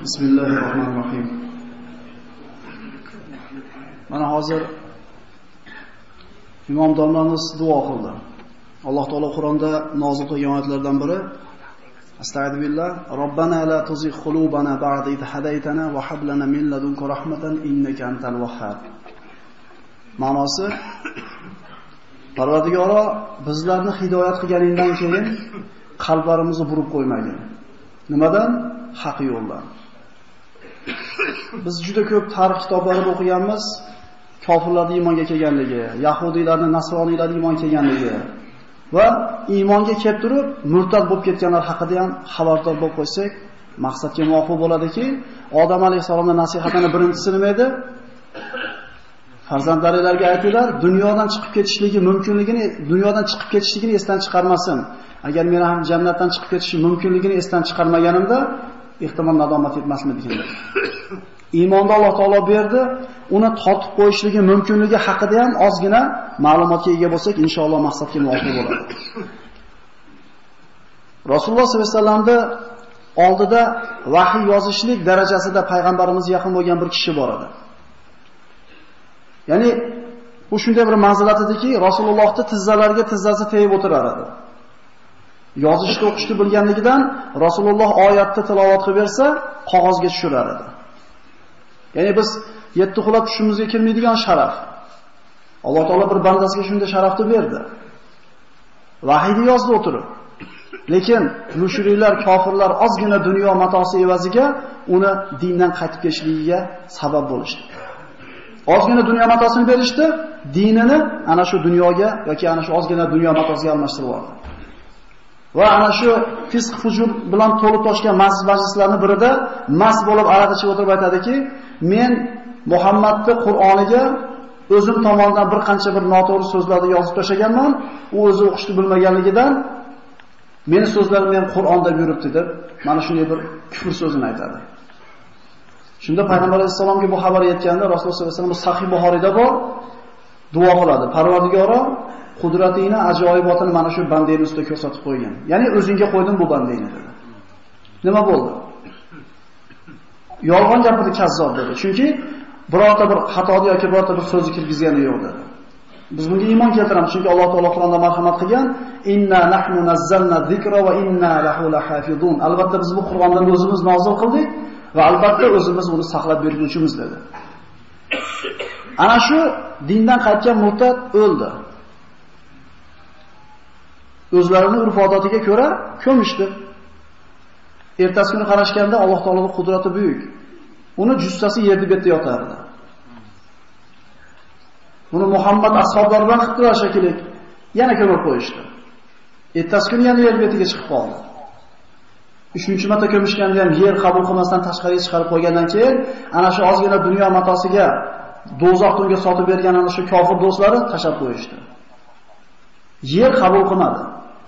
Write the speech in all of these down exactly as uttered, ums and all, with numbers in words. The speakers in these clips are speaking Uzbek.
Bismillahirrohmanirrohim. Mana hozir imom domlamiz duo qildi. Alloh taolo Qur'onda nozil qilgan oyatlardan biri Astagfirullah, Robbana la tuzigh qulubana ba'da idh hadaytana va hab lana min ladunka rahmatan innaka antal vahhab. Ma'nosi: Parvardigoro, bizlarni hidoyat qilganingdan keyin qalblarimizni burib qo'ymagin. Nimadan? Haq yo'ldan. Biz juda ko'p tarix kitoblarida o'qiganmiz, kofirlarning iymonga kelganligi, yahudiylarning, nasroniylarning iymonga kelganligi va iymonga kelib turib murtad bo'lib ketganlar haqida ham xabardor bo'lib qo'ysak, maqsadga muvofiq bo'ladiki, Odam alayhisolamning nasihatini birinchisi nima edi? Farzandlaringizga aytinglar, dunyodan chiqib ketishligi mumkinligini, dunyodan chiqib ketishligini esdan chiqarmasin. Agar men ham jannatdan chiqib ketishi mumkinligini esdan chiqarmaganimda, ehtimol nadomat etmasmidi ekan. Iymonni Alloh taolo berdi, uni tortib qo'yishligi mumkinligi haqida ham ozgina ma'lumotga ega bo'lsak, inshaalloh maqsadga muvofiq bo'ladi. Rasululloh sollallohu alayhi vasallamning oldida vahiy yozishlik darajasida payg'ambarimizga yaqin bo'lgan bir kishi bor edi. Ya'ni bu shunday bir manzilat ediki, Rasulullohning tizzalariga tizzasi tegib o'tirar edi. Yozishni o'qishni bilganligidan Rasululloh oyatni tilovat qilib bersa, qog'ozga tushirar edi. Ya'ni biz yetti xulab tushimizga kirmaydigan sharaf. Alloh taolo bir bandasiga shunday sharafni berdi. Vahiyni yozdi o'tirib. Lekin mushriklar, kofirlar ozgina dunyo matosi evaziga uni dindan qaytib ketishligiga sabab bo'lishdi. Ozgina dunyo matosini berishdi, dinini ana shu dunyoga yoki ana shu ozgina dunyo matosiga almashtirib oldi. Va ana shu fisq fujur bilan to'lib toshgan majlislarning birida mas bo'lib aroq ichib o'tirib aytadiki, men Muhammadning Qur'oniga o'zim tomonidan bir qancha bir noto'g'ri so'zlarni yozib tashlaganman, u o'zi o'qishni bilmaganligidan meni so'zlarim ham Qur'onda yuribdi deb mana shunday bir kufr so'zini aytadi. Shunda payg'ambar alayhisolamga bu xabar yetganda Rasululloh sollallohu alayhi vasallam Sahih Buxoriyda bor duo qiladi. Parvardigoro, qudratingni, ajoyibotini mana shu bandangning ustida ko'rsatib qo'ygan. Ya'ni o'zingga qo'ydim bu bandangni dedi. Nima bo'ldi? Yolg'on gapirdi, kazzob dedi. Chunki birorta bir xatoni yoki birorta bir so'zni kirgizgani yo'q dedi. Biz bunga iymon keltiramiz, chunki Alloh taolo Qur'onda marhamat qilgan, inna nahnu nazzalna zikra va inna lahu lahafizun. Albatta biz bu Qur'ondan o'zimiz nozil qildik va albatta o'zimiz uni saqlab berguvchimiz dedi. Ana shu dindan qaytgan murtad o'ldi. O'zlarining urf-odatiga ko'ra ko'mishdi. Ertasi kuni qarashganda Alloh taoloning qudrati buyuk. Uni jussasi yerda betda yotardi. Buni Muhammad ashablari bilan qildilar shekilli. Yana ko'mib qo'yishdi. Ertasi kuni yana yer betiga chiqib qoldi. uchinchi marta ko'mishganda ham yer qabul qilmasdan tashqariga chiqarib qo'ygandan keyin ana shu ozgina dunyo matosiga do'zaxda unga sotib bergan ana shu kofir do'stlari tashab qo'yishdi. Yer qabul qilmadi.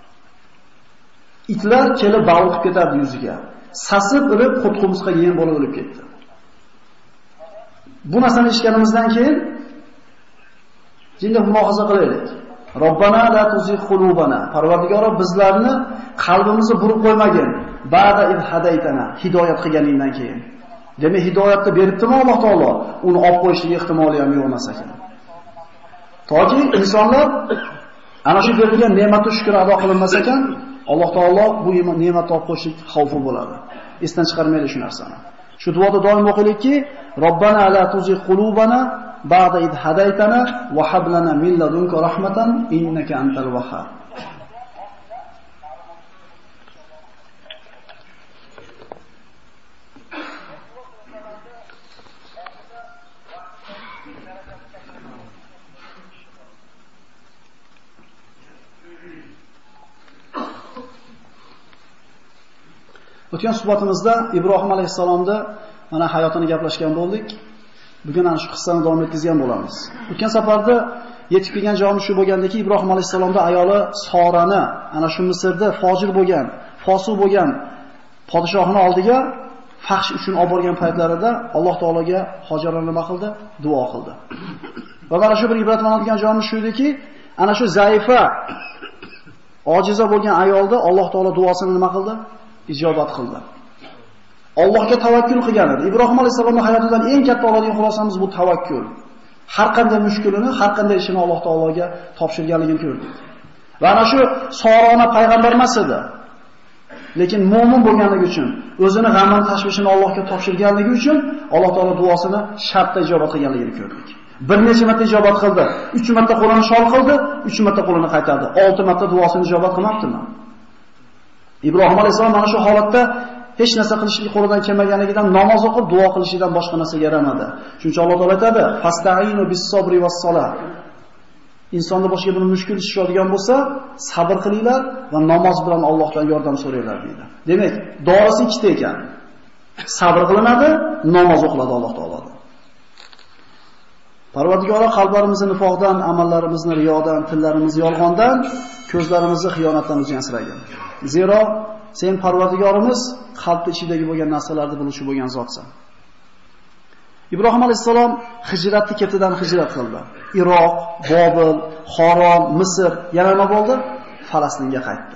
Itlar kelib baliq qilib ketardi yuziga. Sasib o'lib, qutqumizga yem bo'lib o'lib ketdi. Bu narsani eshitganimizdan keyin jinda mulohaza qilaylik. Robbana la tuzigh qulubana. Parvardigoro, bizlarni qalbimizni burib qo'ymagin. Ba'da id hadaytana, hidoyat qilganingdan keyin. Demak, hidoyatni beribdimi Alloh taolo? Uni olib qo'yishlik ehtimoli ham yo'q emas ekan. Toki insonlar ana shu berilgan ne'matni shukr ado qilinmas ekan, Alloh taolo bu ne'matni olib qo'yishlik xavfi bo'ladi. Esdan chiqarmaylik shu narsani. Shu duoda doim o'qilaylikki, Robbana la tuzigh qulubana ba'da id hadaytana va hab lana min ladunka rahmatan innaka antal vahhab. O'tgan suhbatimizda Ibrohim alayhisalomda mana hayotini gaplashgan bo'ldik. Bugun ana shu qissani davom etkazgan bo'lamiz. O'tgan safarda yetib kelgan joyimiz shu bo'lgandiki, Ibrohim alayhisalomda ayoli Sorani ana shu Misrda fojir bo'lgan, fosiq bo'lgan podshohning oldiga fahsh uchun olib borgan paytlarida Alloh taologa Hojara nima qildi? Duo qildi. Va mana shu bir ibrat oladigan joyimiz shu ediki, ana shu zaifa, ojiza bo'lgan ayolda Alloh taolo duosini nima qildi? Ijobat qildi. Allohga tavakkul qilgan edi. Ibrohim alayhisolamning hayotidan eng katta oladigan xulosamiz bu tavakkul. Har qanday mushkulini, har qanday ishini Alloh taologa topshirganligini ko'rdik. Va ana shu Sorona payg'ambar emas edi. Lekin mu'min bo'lganligi uchun, o'zini g'am tashvishini Allohga topshirganligi uchun Alloh taolo duosini shartda ijobat qilganligini ko'rdik. Bir necha marta ijobat qildi. uch marta qo'lini shol qildi, uch marta qo'lini qaytardi. olti marta duosini ijobat qilmabdimi? Ibrohim alayhisalom mana shu holatda hech narsa qilishga qo'lidan kelmaganligidan namoz o'qib duo qilishidan boshqa narsaga yaramadi. Chunki Alloh taolo aytadi: "Fasta'inu bis-sabri was-salah." Insonda boshqa bir mushkul ish tushadigan bo'lsa, sabr qilinglar va namoz bilan Allohdan yordam so'ranglar deydi. Demak, dorisi ikkita ekan. Sabr qilinadi, namoz o'qiladi Alloh taolodan. Parvardigoro qalblarimizni nifoqdan, amallarimizni riyodan, tillarimizni yolg'ondan, ko'zlarimizni xiyonatdan o'zi asragin. Zero sen Parvardigorimiz qalbning ichidagi bo'lgan narsalarni biluvchi bo'lgan zotsan. Ibrohim alayhisalom hijratni ketidan hijrat qildi. Iroq, Bobil, Xoron, Misr, yana nima bo'ldi? Falastinga qaytdi.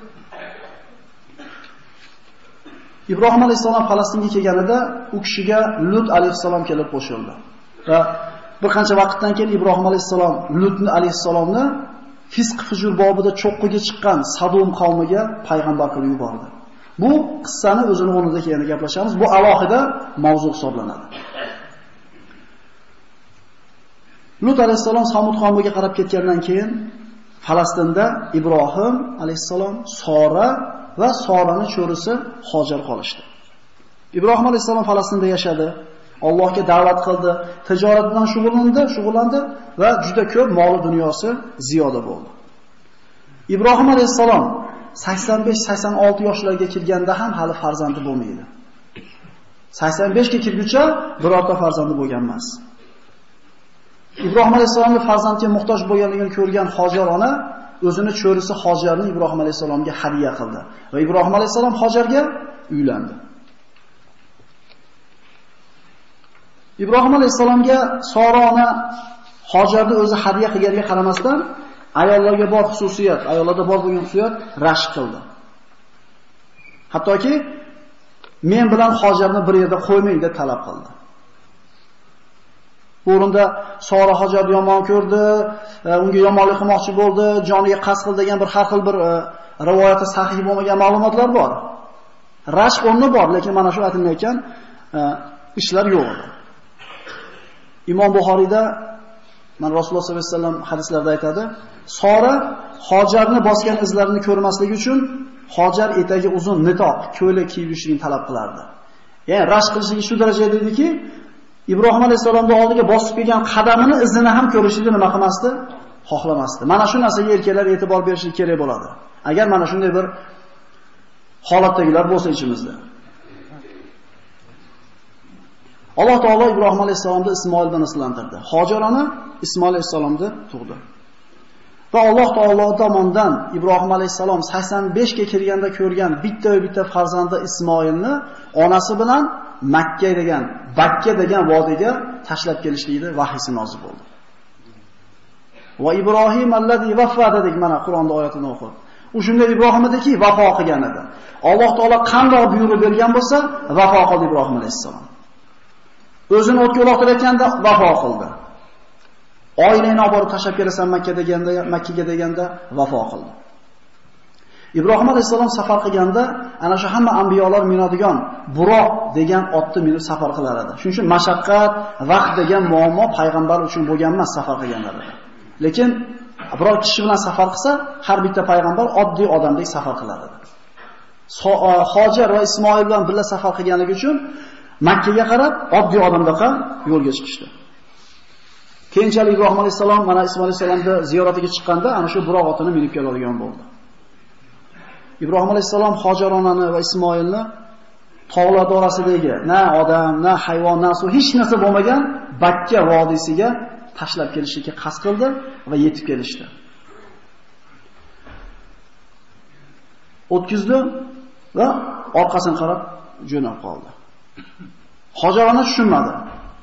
Ibrohim alayhisalom Falastinga kelganida u kishiga Lut alayhisalom kelib qo'shildi. Va bir qancha vaqtdan keyin Ibrohim alayhisalom Lut alayhisalomni fisq fujur bobida cho'qqiga chiqqan Sadom qavmiga payg'ambar qilib yubordi. Bu qissani o'zini o'rnida keyin gaplashamiz. Bu alohida mavzu hisoblanadi. Lut alayhisalom Samud qavmiga qarab ketgandan keyin Falastinda Ibrohim alayhisalom, Sora va Soraning cho'risi Hojar qolishdi. Ibrohim alayhisalom Falastinda yashadi, Allohga da'vat qildi, tijorat bilan shug'ullandi, shug'ullandi va juda ko'p mol dunyosi ziyoda bo'ldi. Ibrohim alayhisalom sakson besh sakson olti yoshlarga kirganda ham hali farzandi bo'lmaydi. sakson besh ga kirguncha birorta farzandi bo'lgan emas. Ibrohim alayhisalomning farzandga muhtoj bo'lganligini ko'rgan Hojar ona o'zini cho'risi Hojarni Ibrohim alayhisalomga hadiya qildi va Ibrohim alayhisalom Hojarga uylandi. Ibrohim alayhisalomga Sora ona Hojarni o'zi hadiya qilganiga qaramasdan ayollarga bor xususiyat, ayollarda bor bo'lgan xususiyat rashk qildi. Hattoki men bilan Hojarni bir yerda qo'ymang deb talab qildi. O'rinda Sora Hojarni yomon ko'rdi, unga yomonlik qilmoqchi bo'ldi, joniga qasd qildi degan bir har xil bir rivoyati sahih bo'lmagan ma'lumotlar bor. Rashk o'rni bor, lekin mana shu aytilgan ishlar yo'q edi. Imom Buxoriyda mana Rasululloh sollallohu alayhi vasallam hadislarda aytadi, Sora Hojarni bosgan izlarini ko'rmasligi uchun Hojar etagi uzun nitoq, ko'ylak kiyib yurishini talab qilardi. Ya'ni rashk qilishligi shu darajada ediki, Ibrohim alayhisolamning oldiga bosib kelgan qadamini izini ham ko'rishni nima qilmasdi? Xohlamasdi. Mana shu narsaga erkaklar e'tibor berishi kerak bo'ladi. Agar mana shunday bir holatdagilar bo'lsa ichimizda. Alloh taolo Ibrohim alayhisolamni Ismoil bilan islantirdi. Hojar ona Ismoil alayhisolamni tug'di. Va Alloh taolo tomonidan Ibrohim alayhisalom sakson besh ga kirganda ko'rgan bitta-bitta farzandi Ismoilni onasi bilan Makka degan, Bakka degan vodiyga tashlab kelishlikda vahiysi nozil bo'ldi. Va Ibrohim allazi vaffa dedik mana Qur'onda oyatini o'qib. U shunday Ibrohim ediki, vafo qilgan edi. Alloh taolo qanday buyruq bergan bo'lsa, vafo qildi Ibrohim alayhisalom. O'zini o'tga uloqtirayotganda vafo qildi. Oilani olib borib tashlab kelasan Makka deganda, Makkaga deganda vafo qildi. Ibrohim alayhisalom safar qilganda ana shu hamma anbiyolar minadigan Buroq degan otni minib safar qilar edi. Shuning uchun mashaqqat, vaqt degan muammo payg'ambar uchun bo'lgan emas safar qilganlarida. Lekin biror kishi bilan safar qilsa, har bitta payg'ambar oddiy odamdek safar qilar edi. Hojar va Ismoil bilan birga safar qilganligi uchun Makkaga qarab oddiy odamdaqa yo'lga chiqishdi. Keyinchalik Ibrohim alayhisalom mana Ismoil alayhisalomni ziyoratiga chiqqanda ana shu Buroq otini minib keladigan bo'ldi. Ibrohim alayhisalom Hojar onani va Ismoilni tog'lar orasidagi na odam, na hayvon, na suv hech narsa bo'lmagan Bakka vodiysiga tashlab kelishga qasd qildi va yetib kelishdi. O'tkizdi va orqasini qarab jo'nab qoldi. Hojar ona tushunmadi.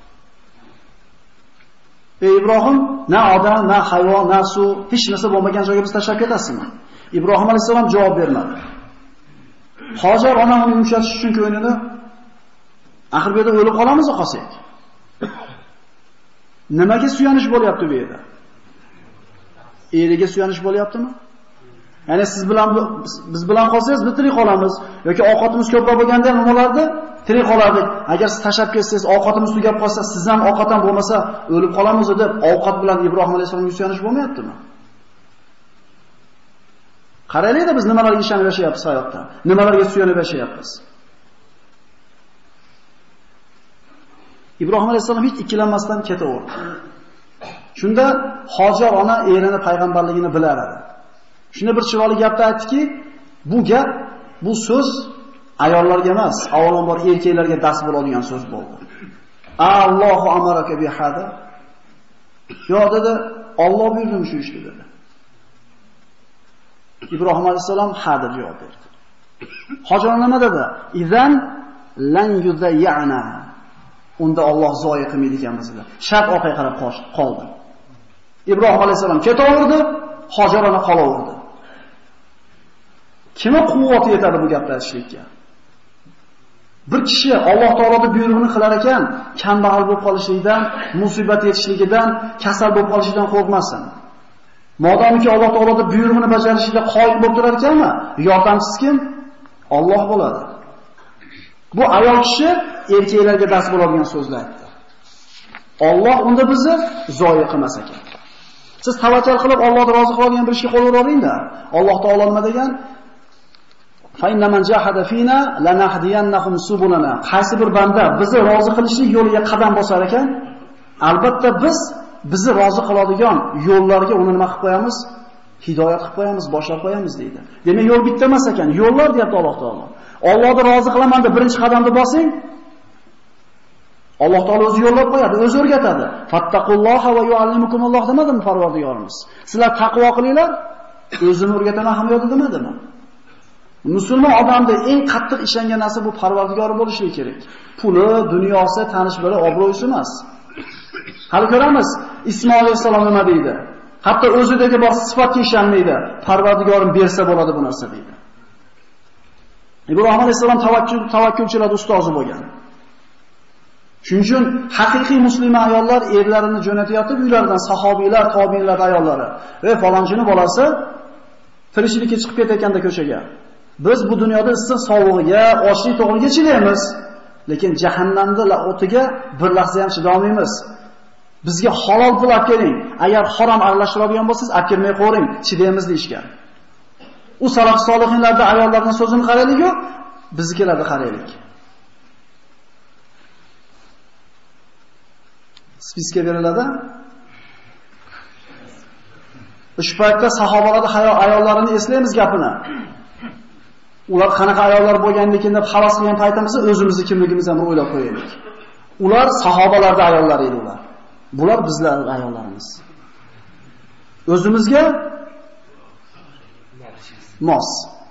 Ey Ibrohim, na odam, na hayvon, na suv, hech narsa bo'lmagan joyga biz tashlab ketasizmi? Ibrohim alayhisalom javob bermadi. Hojar ona uni yumshatish uchun ko'nglini Axir bu yerda o'lib qolamiz qolsak. Nimaga suyanish bo'lyapti bu yerda? Eriga suyanish bo'lyaptimi? Ya'ni siz bilan biz bilan qolsangiz biz tirik qolamiz yoki ovqatimiz ko'proq bo'lganda ham nimalarda tirik qolardik. Agar siz tashab ketsangiz, ovqatimiz tugab qolsa, siz ham ovqat ham bo'lmasa o'lib qolamiz deb ovqat bilan Ibrohim alayhisolamga suyanish bo'lmayaptimi? Qaraylik-da biz nimalarga ishonib yashayapmiz hayotda, nimalarga suyanib yashayapmiz. Ibrohim alayhisolam hech ikkilanmasdan ketaverdi. Shunda Hojar ona erini payg'ambarligini bilar edi. Shunda bir chiroyli gapni aytdiki, bu gap, bu so'z ayollarga emas, avvalambor erkaklarga dars bo'ladigan so'z bo'ldi. Allohu amaraka bi hada. Yo dedi, Alloh buyurdimi shu ishni dedi. Ibrohim alayhisolam ha deb javob berdi. Hojar nima dedi? Izan lan yuzayyana. Unda Alloh zoya qilmaydi ekan bizni. Shart orqaga qarab qoldi. Ibrohim alayhisolam ketaverdi, Hojar ona qolaverdi. Kimga quvvati yetadi bu gapni aytishlikka? Bir kishi Alloh taoloning buyrug'ini qilar ekan, kambag'al bo'lib qolishlikdan, musibat yetishligidan, kasal bo'lib qolishdan qo'rqmasin. Modomiki Alloh taoloning buyrug'ini bajarishga qoyil bo'lib turar ekanmi, yordamchisi kim? Alloh bo'ladi. Bu ayol kishi erkaklarga dars bo'ladigan so'zlar aytdi. Alloh unda bizni zoya qilmas ekan. Siz tavakkal qilib Allohni rozi qiladigan bir ishga qo'l uravering-da. Alloh taolo nima degan? Fa inna man jahada fina lanahdiyannahum subulana. Qaysi bir banda bizni rozi qilishlik yo'liga qadam bosar ekan, albatta biz bizni rozi qiladigan yo'llarga uni nima qilib qo'yamiz? Hidoyat qilib qo'yamiz, boshlab qo'yamiz deydi. Demak, yo'l bitta emas ekan, yo'llar deyapti Alloh taolo. Allohni rozi qilaman deb birinchi qadamni bosing, Alloh taolo o'zi yo'llab qo'yadi, o'zi o'rgatadi. Fattaqulloha va yuallimukumulloh demadimi Parvardigorimiz? Sizlar taqvo qilinglar, o'zini o'rgataman ham yo'lda demadimi? Musulmon odamda eng qattiq ishongan narsa bu Parvardigori bo'lishi kerak. Puli, dunyosi, tanish bilan obro'si emas. Hali ko'ramiz, Ismoil alayhisalom nima deydi? Hatto o'zidagi bor sifatga ishonmaydi. Parvardigorim bersa bo'ladi bu narsa deydi. Ibrohim alayhisalom tavakkul tavakkulchilar ustozi bo'lgan. Shuning uchun haqiqiy musulmon ayollar erlarini jo'natayotib uylaridan sahobiylar, tobiinlar ayollari, "Ey falonchini bolasi tirikchilikka chiqib ketayotganda ko'chaga. Biz bu dunyoda issiq sovug'iga, ochlik to'g'riga chidaymiz, lekin jahannamda o'tiga bir lahza ham chidolmaymiz. Bizga halol pul olib keling. Agar harom aralashtiradigan bo'lsangiz, olib kelmay qo'ying, chidaymiz" deyishgan. U salaf solihinlarda ayollarning so'zini qaraylik-ku, biznikilarda qaraylik. Spiska beriladi. Shu paytda sahobalarning ayollarini eslaymiz gapini. Ular qanaqa ayollar bo'lganligini deb havas qilgan paytimizda o'zimizni kimligimizni ham o'ylab qo'yaylik. Ular sahobalarning ayollari edi ular. Bular bizlarning ayollarimiz. O'zimizga mos.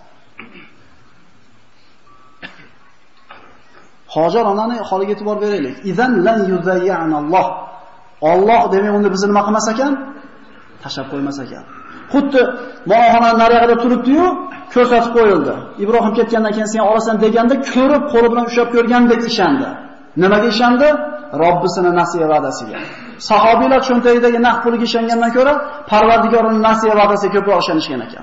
Hojar onaning holiga e'tibor beraylik. Izan lan yuzayya'nalloh. Alloh demak unda bizni nima qilmas ekan? Tashab qo'ymas ekan. Xuddi mo'g'ana nariyada turibdi-yu, ko'rsatib qo'yildi. Ibrohim ketgandan keyin sen olasan deganda ko'rib qo'li bilan ushlab ko'rgandek ishondi. Nimaga ishondi? Robbisining nasiya va'dasiga. Sahobiylar cho'ntagidagi naqd puliga ishongandan ko'ra Parvardigorning nasiya va'dasiga ko'proq ishonishgan ekan.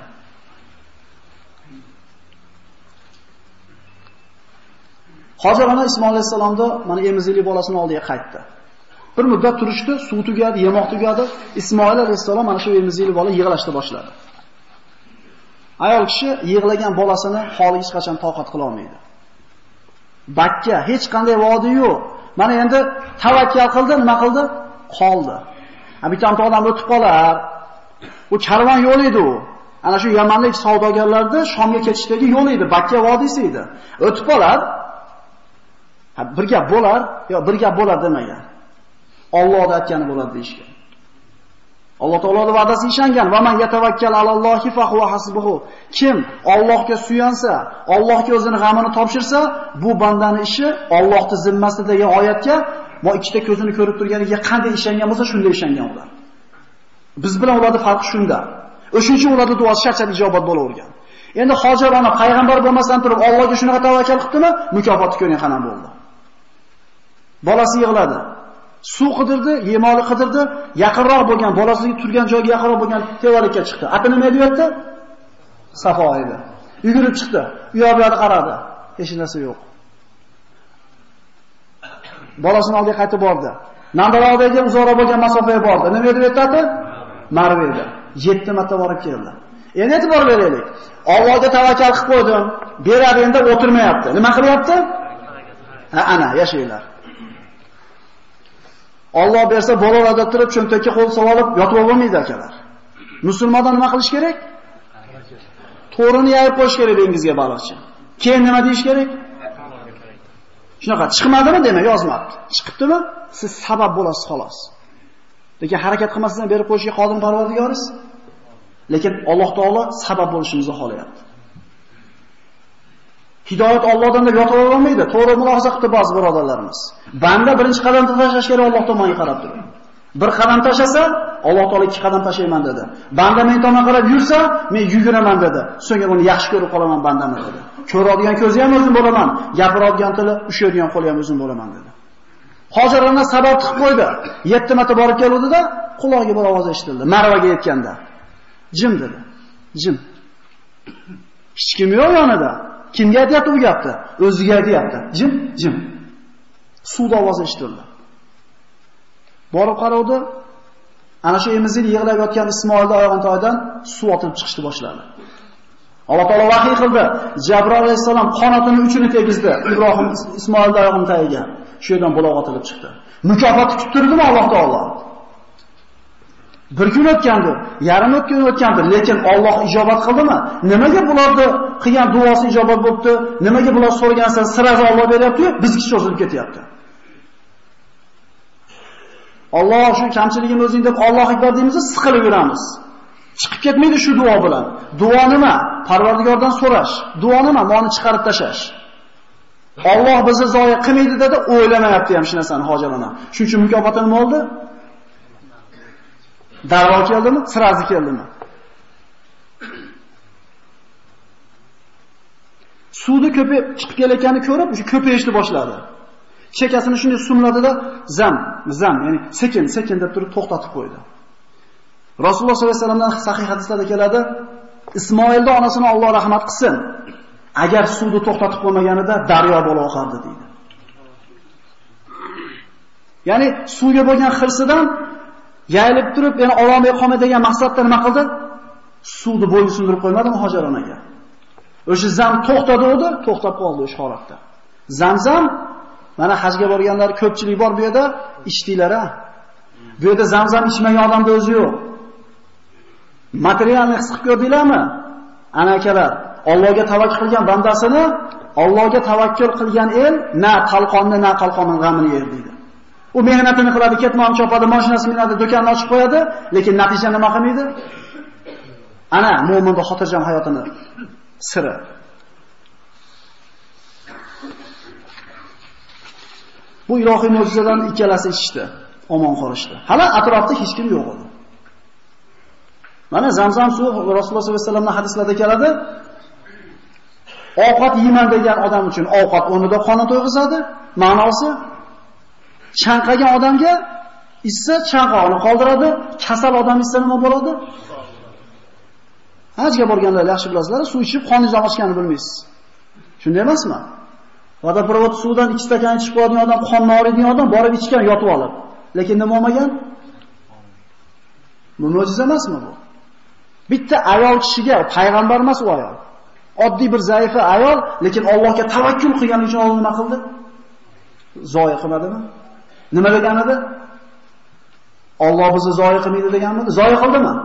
Hojar ona Ismoil alayhisalomda mana emizikli bolasini oldiga qaytdi. Bir muddat turishdi, suv tugadi, yemoq tugadi. Ismoil alayhisalom mana shu emizikli bola yig'lashni boshladi. Ayol kishi yig'lagan bolasini holiga hech qachon toqat qila olmaydi. Bakka hech qanday vodi yo'q. Mana endi tavakkal qildi, nima qildi? Qoldi. Ha bitta odam o'tib qolar. U karvon yo'l edi u. Ana shu Yamanlik savdogarlarda Shomga ketishdagi yo'l edi, Bakka vodiysi edi. O'tib qolar. Ha bir gap bo'lar, yo bir gap bo'lar demagan. Allohning aytgani bo'ladi deyishgan. Alloh taoloning va'dasiga ishongan. Va man yatavakkal alallohi fa huwa hasbuhu. Kim Allohga suyansa, Allohga o'zining g'amini topshirsa, bu bandaning ishi Allohning zimmasida degan oyatga mo ikkita ko'zini ko'rib turganiga qanday ishongan bo'lsa, shunday ishongan ular. Biz bilan ularning farqi shunda. O'shuncha ularning duosi shart-shart ijobat bo'lavergan. Endi Hojar ona payg'ambar bo'lmasdan turib Allohga shunaqa tavakkal qilibdimi, mukofotni ko'rgan qanday bo'ldi. Bolasi yig'ladi. Suv qidirdi, yemoli qidirdi, yaqinroq bo'lgan, bolasiga turgan joyga yaqinroq bo'lgan tevalikka chiqdi. Ati nima deyapti? Safo edi. Yugurib chiqdi. U yoqqa qaradi. Hech narsa yo'q. Bolasini oldiga qaytib bordi. Nandaroqdagi uzoqroq bo'lgan masofaga bordi. Nima deb aytadi? Marva edi. yetti marta borib keldi. Endi e'tibor beraylik. Allohga tavakkal qilib qo'ydim. Beradi endi o'tirmayapti. Nima qilyapti? Ha, ana, yashaylar. Alloh bersa bolalarda turib cho'ntakka qo'l solib yotib olmaydi akalar. Musulmonlar nima qilish kerak? To'rini yayib qo'yish kerak dengizga baliqchi. Keyin nima deyish kerak? Shunaqa chiqmadimi demak, yozmabdi. Chiqibdimi? Siz sabab bo'lasiz xolos. Lekin harakat qilmasdan berib qo'yishga qodir Parvardigoriz. Lekin Alloh taolo sabab bo'lishimizni xohlayapti. Hidoyat Allohdan deb yotib olmaydi. To'g'ri mulohaza qildi ba'zi birodarlarimiz. Banda birinchi qadamni tashlash kerak Alloh tomoniga qarab turib. Bir qadam tashlasa, Alloh taolo ikki qadam tashlayman dedi. Banda men tomonga qarab yursa, men yuguraman dedi. So'ngra uni yaxshi ko'rib qolaman bandamni dedi. Ko'radigan ko'zi ham o'zim bo'laman, gapiradigan tili, ushlaydigan qo'li ham o'zim bo'laman dedi. Hozir ana sabab qilib qo'ydi. yetti marta borib keluvdi-da, quloqiga bir ovoz eshitildi. Marvaga yetganda. Jim dedi. Jim. Hech kim yo'q yonida. Kimga aytyapti bu gapni? O'ziga aytyapti. Jim, jim. Suvda ovoz eshitildi. Borib qaradi, ana shu emizil yig'lab yotgan Ismoilning oyog'ini toydan suv otilib chiqishni boshladi. Alloh taolo vahiy qildi. Jabroil alayhisalom qanotini uchini tegizdi Ibrohim Ismoilning oyog'ini tagiga. Shu yerdan buloq otilib chiqdi. Mukofotni kutib turdimi Alloh taolo? Bir kun o'tgandi, yarim kun o'tgandi, lekin Alloh ijobat qildimi? Nimaga bularni qilgan duosi ijobat bo'libdi? Nimaga bular so'ragan narsa sirazi Alloh beryapti-yu, bizga cho'zilib ketyapti? Alloh shu kamchiligimiz o'zing deb Alloh akbar deymiz, siqilib yuramiz. Chiqib ketmaydi shu duo bilan. Duo nima? Parvardigordan so'rash. Duo nima? Moni chiqarib tashlash. Alloh bizni zoya qilmaydi dedi, o'ylamayapti ham shu narsani hojarona. Shuning uchun mukofoti nima bo'ldi? Darvo keldimi? Sirazi keldimi? Suvni ko'payib chiqib kelayotganini ko'rib, o'sha ko'payishni boshladi. Chekasini shunday sumladida zam, zam, ya'ni sekin, sekin deb turib to'xtatib qo'ydi. Rasululloh sollallohu alayhi vasallamdan sahih hadislarda keladi, Ismoilda onasini Alloh rahmat qilsin. Agar suvni to'xtatib qo'ymaganida daryo bo'lib oqardi deydi. Ya'ni suvga bo'lgan xirsidan yayilib turib, yana olomay qolmay degan maqsadda nima qildi? Suvni bo'yi sindirib qo'ymadimi hojaronaga? O'sha zam to'xtadi o'di, to'xtab qoldi o'sha holatda. Zamzam mana hajga borganlar ko'pchilik bor bu yerda, ichdinglar-a. Bu yerda zamzam ichmagan odamda o'zi yo'q. Materialni his qilib ko'rdinglarmi? Ana akalar, Allohga tavakkul qilgan bandasini, Allohga tavakkul qilgan el na qalqonni, na qalqonning g'amini yer deydi. U mehnatini qiladi, ketmon chopadi, mashinasini minadi, do'konni ochib qo'yadi, lekin natija nima qilmaydi? Ana mo'minning xotirjam hayotini siri. Bu ilohiy mo'jizadan ikkalasi ichishdi, omon qolishdi. Hali atrofda hech kim yo'q edi. Mana Zamzam suvi Rasululloh sollallohu alayhi vasallamning hadislarida keladi. Ovqat yeyman degan odam uchun ovqat o'rnida qonni to'yg'izadi. Ma'nosi chanqagan odamga issa chanqoqni qoldiradi, kasal odam issa nima bo'ladi? Hajga borganlar yaxshi bilasizlar, suv ichib qoningizni ochganini bilmaysiz. Shunday emasmi? Vodoprovod suvdan ikki stakan ichib qo'yadigan odam, qonni og'riydigan odam borib ichgan yotib olib. Lekin nima bo'lmagan? Bu mo'jiza emasmi bu? Bitta ayol kishiga, payg'ambar emas u ayol. Oddiy bir zaifa ayol, lekin Allohga tavakkul qilgani uchun Alloh nima qildi? Zoya qilmadimi? Nima degan edi? Alloh bizni zoya qilmaydi deganmidi? Zoya qildimi?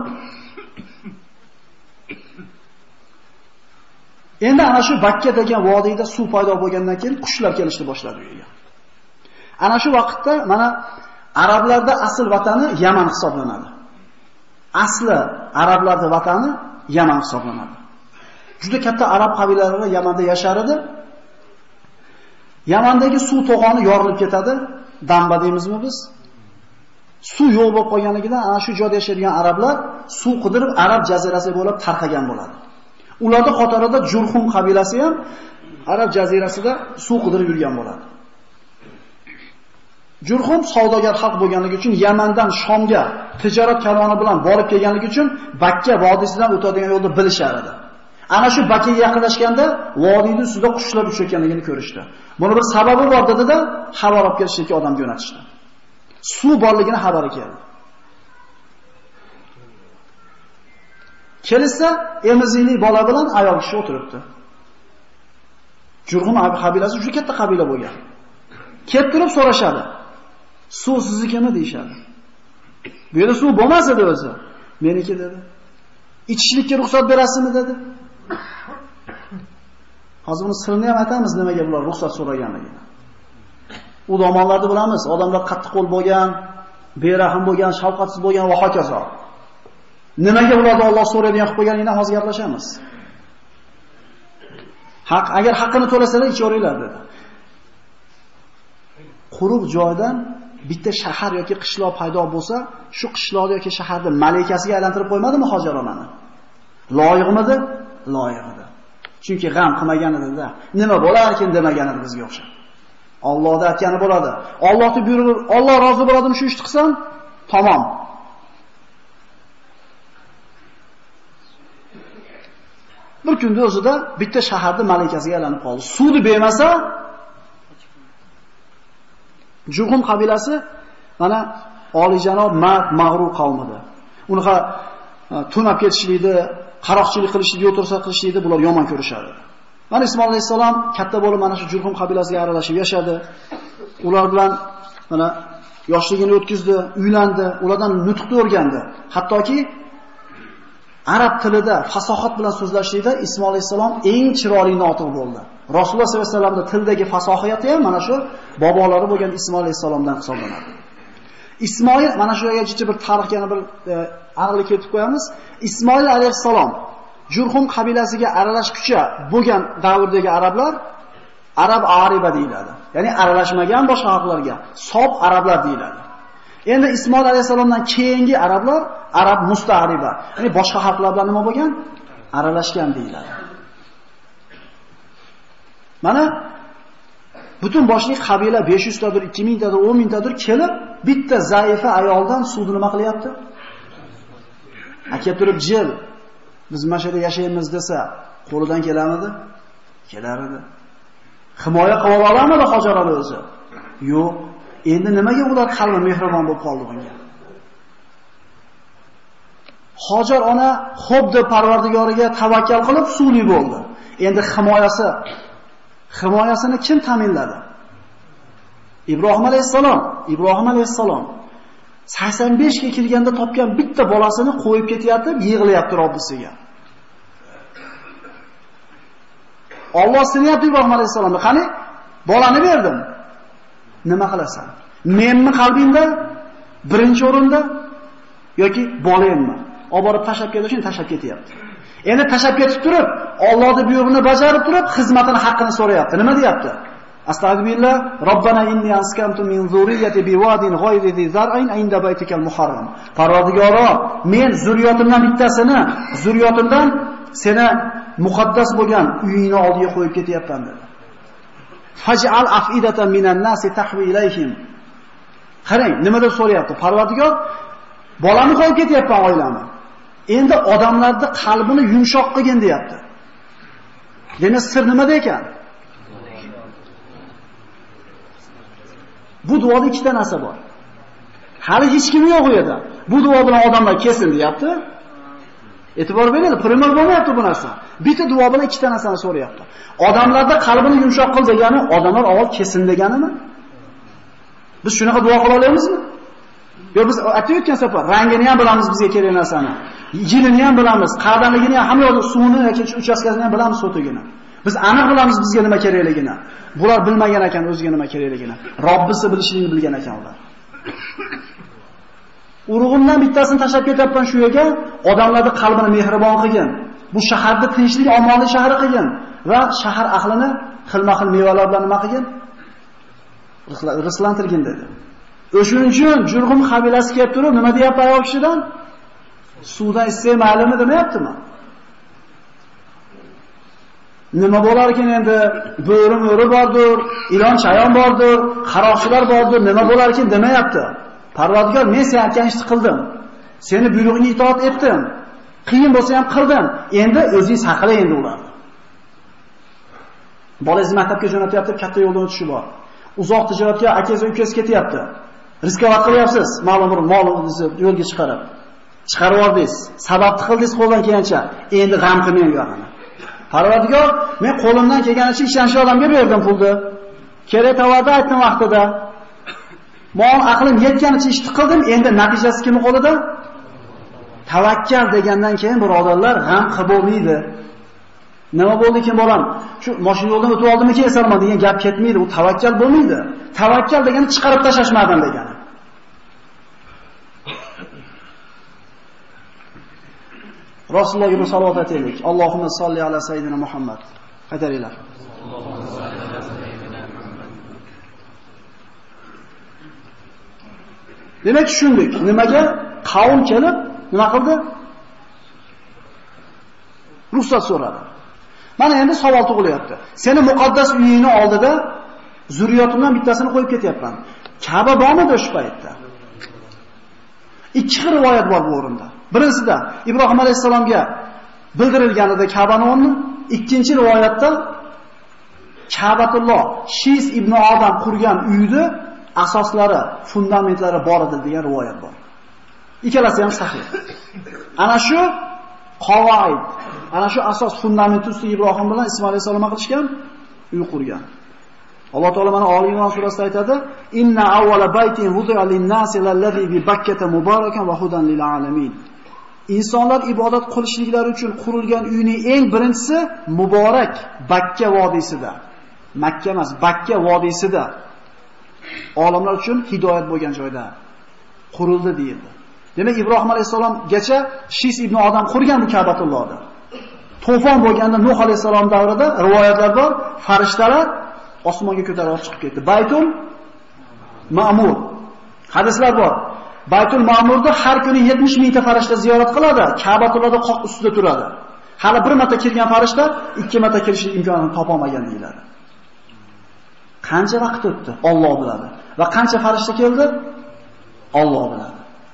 Endi ana shu Bakka degan vodiyda suv paydo bo'lgandan keyin qushlar kelishni boshladi u yerga. Ana shu vaqtda mana arablarda asl vatani Yaman hisoblanadi. Asli arablarning vatani Yaman hisoblanadi. Juda katta arab qabilalari Yamanda yashar edi. Yamandagi suv to'g'oni yorilib ketadi. Damba deymizmi biz? Suv yo'q bo'lib qolganligidan ana shu joyda yashaydigan arablar suv qidirib Arab jazirasi bo'lib tarqagan bo'ladi. Ularning qatorida Jurhum qabilasi ham Arab jazirasida suv qidirib yurgan bo'ladi. Jurhum savdogar xalq bo'lganligi uchun Yamandan Shomga tijorat karvoni bilan borib kelganligi uchun Bakka vodiysidan o'tadigan yo'lda bilishar edi. Ana shu Bakkaga yaqinlashganda vodiyning ustida qushlar uchayotganligini ko'rishdi. Buni bir sababi bor dedi-da, xabar olib kelishga odamga jo'natishdi. Suv borligini xabari keldi. Kelsa, emizikli bola bilan ayol kishi o'tiribdi. Jurhum qabilasi juda katta qabila bo'lgan. Kelib turib so'rashadi. Suv siznikimi deyshadi. Bu yerda suv bo'lmas edi o'zi. Meniki dedi. Ichishlikka ruxsat berasizmi dedi. Hozir buni sirini ham aytamiz nimaga bular ruxsat so'raganligini. U zamonlarda bilamiz, odamlar qattiq qo'l bo'lgan, berahm bo'lgan, shafqatsiz bo'lgan va hokazo. Nimaga ularni Alloh so'raydigan qilib qo'yganligini hozir gaplashamiz. Haq, agar haqqini to'lasalar ichoringlar dedi. Quruq joydan bitta shahar yoki qishloq paydo bo'lsa, shu qishloqni yoki shaharni malikasiga aylantirib qo'ymadimi Hojar onani? Loyiqmidi? Loyiq edi. Chunki g'am qilmagan edi-da. Nima bo'lar ekan demagan edi bizga o'xshab. Allohning aytgani bo'ladi. Allohning buyrug'i, Alloh rozi bo'ladimi shu ishni qilsam? Tamom. Bir kunda o'zida bitta shaharni malikasiga aylanib qoldi. Suvni bermasa, Jurhum qabilasi mana olijanob mard mag'rur qavmida. Unaqa tunab ketishlikni, qaroqchilik qilishlikni, yo'tirsa qilishlikni bular yomon ko'rishadi. Mana Ismoil alayhisalom katta bo'lib mana shu Jurhum qabilasiga aralashib yashadi. Ular bilan mana yoshligini o'tkazdi, uylandi, ulardan nutqni o'rgandi. Hattoki arab tilida fasohat bilan so'zlashlikda Ismoil alayhisalom eng chiroyli notiq bo'ldi. Rasululloh sollallohu alayhi vasallamning tildagi fasohati ham mana shu bobolari bo'lgan Ismoil alayhisalomdan hisoblanadi. Ismoil mana shu yerga jichcha bir tarixga yana bir e, aniqlik kiritib qo'yamiz. Ismoil alayhisalom Jurhum qabilasiga aralashguncha bo'lgan davrdagi arablar arab ariba deyiladi. Ya'ni aralashmagan boshqa xalqlarga sof arablar deyiladi. Endi Ismoil alayhisalomdan keyingi arablar arab musta'riba. Ya'ni boshqa xalqlar bilan nima bo'lgan? Aralashgan deyiladi. Mana butun boshli qabila besh yuz tadir, ikki ming tadir, o'n ming tadir kelib, bitta zaifa ayoldan suvni nima qilyapti? Aka turib jil, biz mana shu yerda yashaymiz desa, qo'lidan kelamidi? Kelar edi. Himoya qila olamadi Hojarali o'zi? Yo'q. Endi nimaga ular qalbi mehribon bo'lib qoldi bunga? Hojar ona xo'p deb Parvardigoriga tavakkal qilib suvli bo'ldi. Endi himoyasi himoyasini kim ta'minladi? Ibrohim alayhisalom. Ibrohim alayhisalom sakson besh ga kirganda topgan bitta bolasini qo'yib ketyapti, yig'layapti Robbisiga. Alloh sinyapti Ibrohim alayhisalomga, qani bolani berdim. Nima qilasan? Menmi qalbingda birinchi o'rinda yoki bolayimmi? Olib borib tashab ketishini tashab ketyapti. Endi tashab ketib turib, Allohning buyrug'ini bajarib turib, xizmatini haqqini so'rayapti. Nima deyapti? Astagfirullah, Robbana inni askantu min zurriyyati biwadin ghayri zi zar'in 'inda baytikal muharram. Parvardigoro, men zurriyotimdan bittasini, zurriyotimdan seni muqaddas bo'lgan uyingni oldiga qo'yib ketyapman dedi. Faj'al af'idatan minan nasi tahwi ilayhim. Qarang, nima deb so'rayapti? Parvardigor, bolani qo'yib ketyapman oilani. Endi odamlarning qalbini yumshoq qilgin deyapti. Demak, sir nimada ekan? Bu duoda ikkita narsa bor. Hali hech kim yo'q u yerda. Bu duo bilan odamlar kesin deyapti. E'tibor beringlar, primer bo'lmayapti bu narsa. Bitta duo bilan ikkita narsani so'rayapti. Odamlarda qalbini yumshoq qil degani, odamlar avval kesin deganimi? Biz shunaqa duo qila olamizmi? Yo, biz aytayotgan safar rangini ham bilamiz bizga kerak narsani. Yilini ham bilamiz, qadamligini ham, hamma yo'q suvini yoki uchastkasini ham bilamiz so'tigini. Biz aniq bilamiz bizga nima kerakligini. Bular bilmagan ekan o'ziga nima kerakligini. Robbisi bilishligini bilgan ekan ular. Urug'imdan bittasini tashab ketyapman shu yerga, odamlarning qalbini mehribon qilgin. Bu shaharda tinchlik, omonlik shahri qilgin va shahar ahlini xilma-xil mevalar bilan nima qilgin? Rislantirgin dedi. O'shuning uchun Jurhum qabilasi kelib turib, nima deyapti ayol kishidan? Suvdan ichsang maylimi demayaptimi? Nima bo'lar ekan endi? Bo'ri-mo'ri bordir, ilon chayon bordir, qaroqchilar bordir, nima bo'lar ekan demayapti. Parvardigor, men sen aytgan ishni qildim. Seni buyrug'ingga itoat etdim. Qiyin bo'lsa ham qildim. Endi o'zing saqla endi ularni. Bolangizni maktabga jo'natyapti, katta yo'ldan o'tishi bor. Uzoq tijoratga akangiz ukangiz ketyapti. Riskovat qilyapsiz, ma'lum bir molingizni yo'lga chiqarib. Chiqarib yordingiz, sababni qildingiz qo'ldan kelgancha. Endi g'am qilmang yo'qni. Parvardigor, men qo'limdan kelganicha ishonchli odamga berdim pulni. Kerak tavarda aytdim vaqtida. Men aqlim yetganicha ishni qildim, endi natijasi kimning qo'lida? Tavakkal degandan keyin birodarlar g'am qilib bo'lmaydi. Nima bo'ldi ekan bolam? Shu mashina yo'ldan o'tib oldimmi kesaman degan gap ketmaydi. U tavakkal bo'lmaydi. Tavakkal degani chiqarib tashlashmadim degani. Rasulullohga salovat aytaylik. Allohumma solli ala sayyidina Muhammad. Qaytaringlar. Demak tushundik. Nimaga qavm kelib nima qildi? Ruxsat so'radi. Mana endi savol tug'ilyapti. Seni muqaddas uyingni oldida zurriyotimdan bittasini qo'yib ketyapman. Ka'ba bormidi o'sha paytda? Ikki xil rivoyat bor bu o'rinda. Birinchisida Ibrohim alayhisalomga bildirilganida Ka'bani o'rni, ikkinchi rivoyatda Ka'batulloh Shis ibn Odam qurgan uyni asoslari, fundamentlari bor edi degan rivoyat bor. Ikkalasi ham sahih. Ana shu qavoid, ana shu asos fundament ustiga Ibrohim bilan Ismoil alayhisalom qilishgan, uy qurgan. Alloh taolo mana Oli Imron surasida aytadi: "Inna awwala baytin wudi'a lin-nasi allazi bi Bakkata mubarakan va hudan lil alamin." Insonlar ibodat qilishliklari uchun qurilgan uyning eng birinchisi muborak Bakka vodiysida. Makka emas, Bakka vodiysida. Olimlar uchun hidoyat bo'lgan joyda qurildi deyildi. Demak, Ibrohim alayhisalomgacha Shis ibn Odam qurgan bu Ka'batullohni. To'fon bo'lganda Nuh alayhisalom davrida rivoyatlar bor, farishtalar osmonga ko'tarib chiqib ketdi. Baytul Ma'mur. Hadislar bor. Baytul Ma'murda har kuni yetmish mingta farishta ziyorat qiladi, Ka'batullohda qoq ustida turadi. Hali bir marta kirgan farishta ikki marta kirishlik imkonini topa olmagan deyiladi. Qancha vaqt o'tdi? Alloh biladi. Va qancha farishta keldi? Alloh biladi.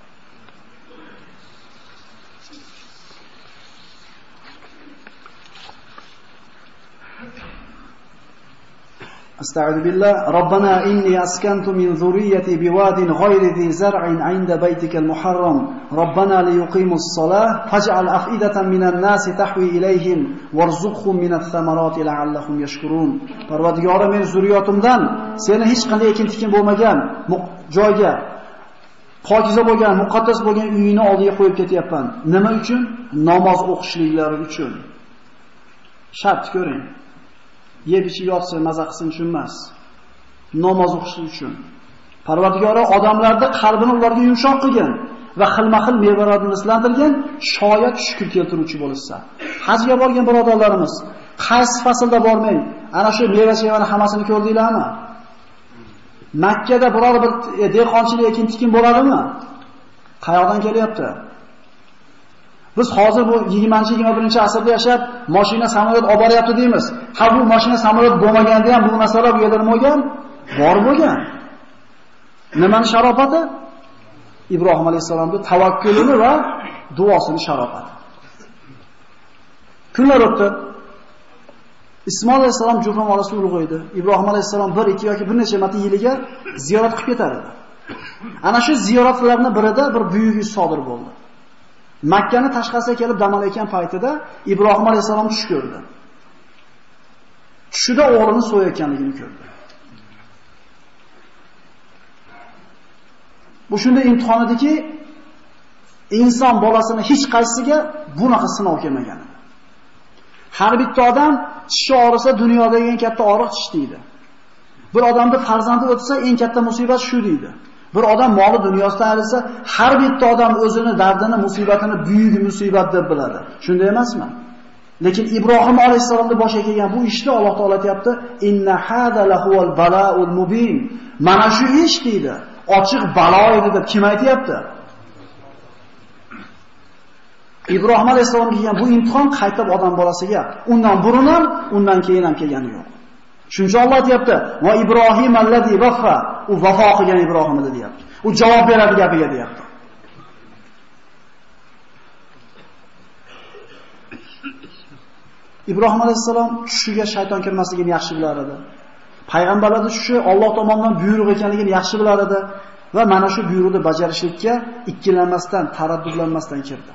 Estaizu billah. Rabbana inni askantu min zurriyyati biwadin ghayri zi zar'in 'inda baytikal muharram. Rabbana liyuqimus salah faj'al af'idatan minan nasi tahwi ilayhim warzuqhum minat thamarati la'allahum yashkurun. Parvardigorim, men zurriyotimdan seni hech qanday ekin-tikin bo'lmagan joyga, pokiza bo'lgan, muqaddas bo'lgan uyingni oldiga qo'yib ketyapman. Nima uchun? Namoz o'qishliklari uchun. Shart ko'ring. Yeb ichib yotsa, maza qilsin uchun emas. Namoz o'qish uchun. Parvardigori odamlarning qalbini ularga yumshoq qilgan va xilma-xil mevalarni rizqlantirgan, shoyat shukr keltiruvchi bo'lsa. Hajga borgan birodarlarimiz, qaysi faslda bormang, ana shu meva-chevani hammasini ko'rdinglarmi? Makkada biror bir dehqonchilik ekin-tikin bo'ladimi? Qayoqdan kelyapti? Biz hozir bu yigirmanchi yigirma birinchi asrda yashab, mashina, samolyot olib boryapti deymiz. Ha, bu mashina, samolyot bo'lmaganda ham bu narsalar bu yerda nima bo'lgan? Bor bo'lgan. Nimani sharofati? Ibrohim alayhisolamning tavakkulini va duosini sharofati. Kunlar o'tdi. Ismoil alayhisalom Jufron orasida ulg'aydi. Ibrohim alayhisalom bir, ikki yoki bir necha marta yiliga ziyorat qilib ketar edi. Ana shu ziyoratlarning birida bir buyuk ish sodir bo'ldi. Makkani tashqarisiga kelib dam olayotgan paytida Ibrohim alayhisalom tush ko'rdi. Tushida o'g'lini so'yayotganligini ko'rdi. Bu shunday imtihon ediki, inson bolasini hech qaysisiga bunaqa sinov kelmagan. Har bitta odam tishi og'risa dunyodagi eng katta og'riq tish deydi. Bir odamning farzandi o'tsa eng katta musibat shu deydi. Bir odam moli dunyosidan ayrilsa, har bitta odam o'zini dardini, musibatini buyuk musibat deb biladi. Shunday emasmi? Lekin Ibrohim alayhisolamning boshiga kelgan bu ishni Alloh taolo aytayapti, "Inna hada lahuval balaul mubin." Mana shu ish deydi, ochiq balo edi deb kim aytayapti? Ibrohim alayhisalomga kelgan bu imtihon qaytib odam bolasiga undan burun ham, undan keyin ham kelgani yo'q. Shuncha Alloh aytayapti: "Va Ibrohim allazi vaffa", u vafo qilgan Ibrohim edi deyapti. U javob beradi gapiga deyapti. Ibrohim alayhisalom tushiga shayton kirmasligini yaxshi bilar edi. Payg'ambarlarning tushi Alloh tomonidan buyruq ekanligini yaxshi bilar edi va mana shu buyruqni bajarishlikka ikkilanmasdan, taraddudlanmasdan kirdi.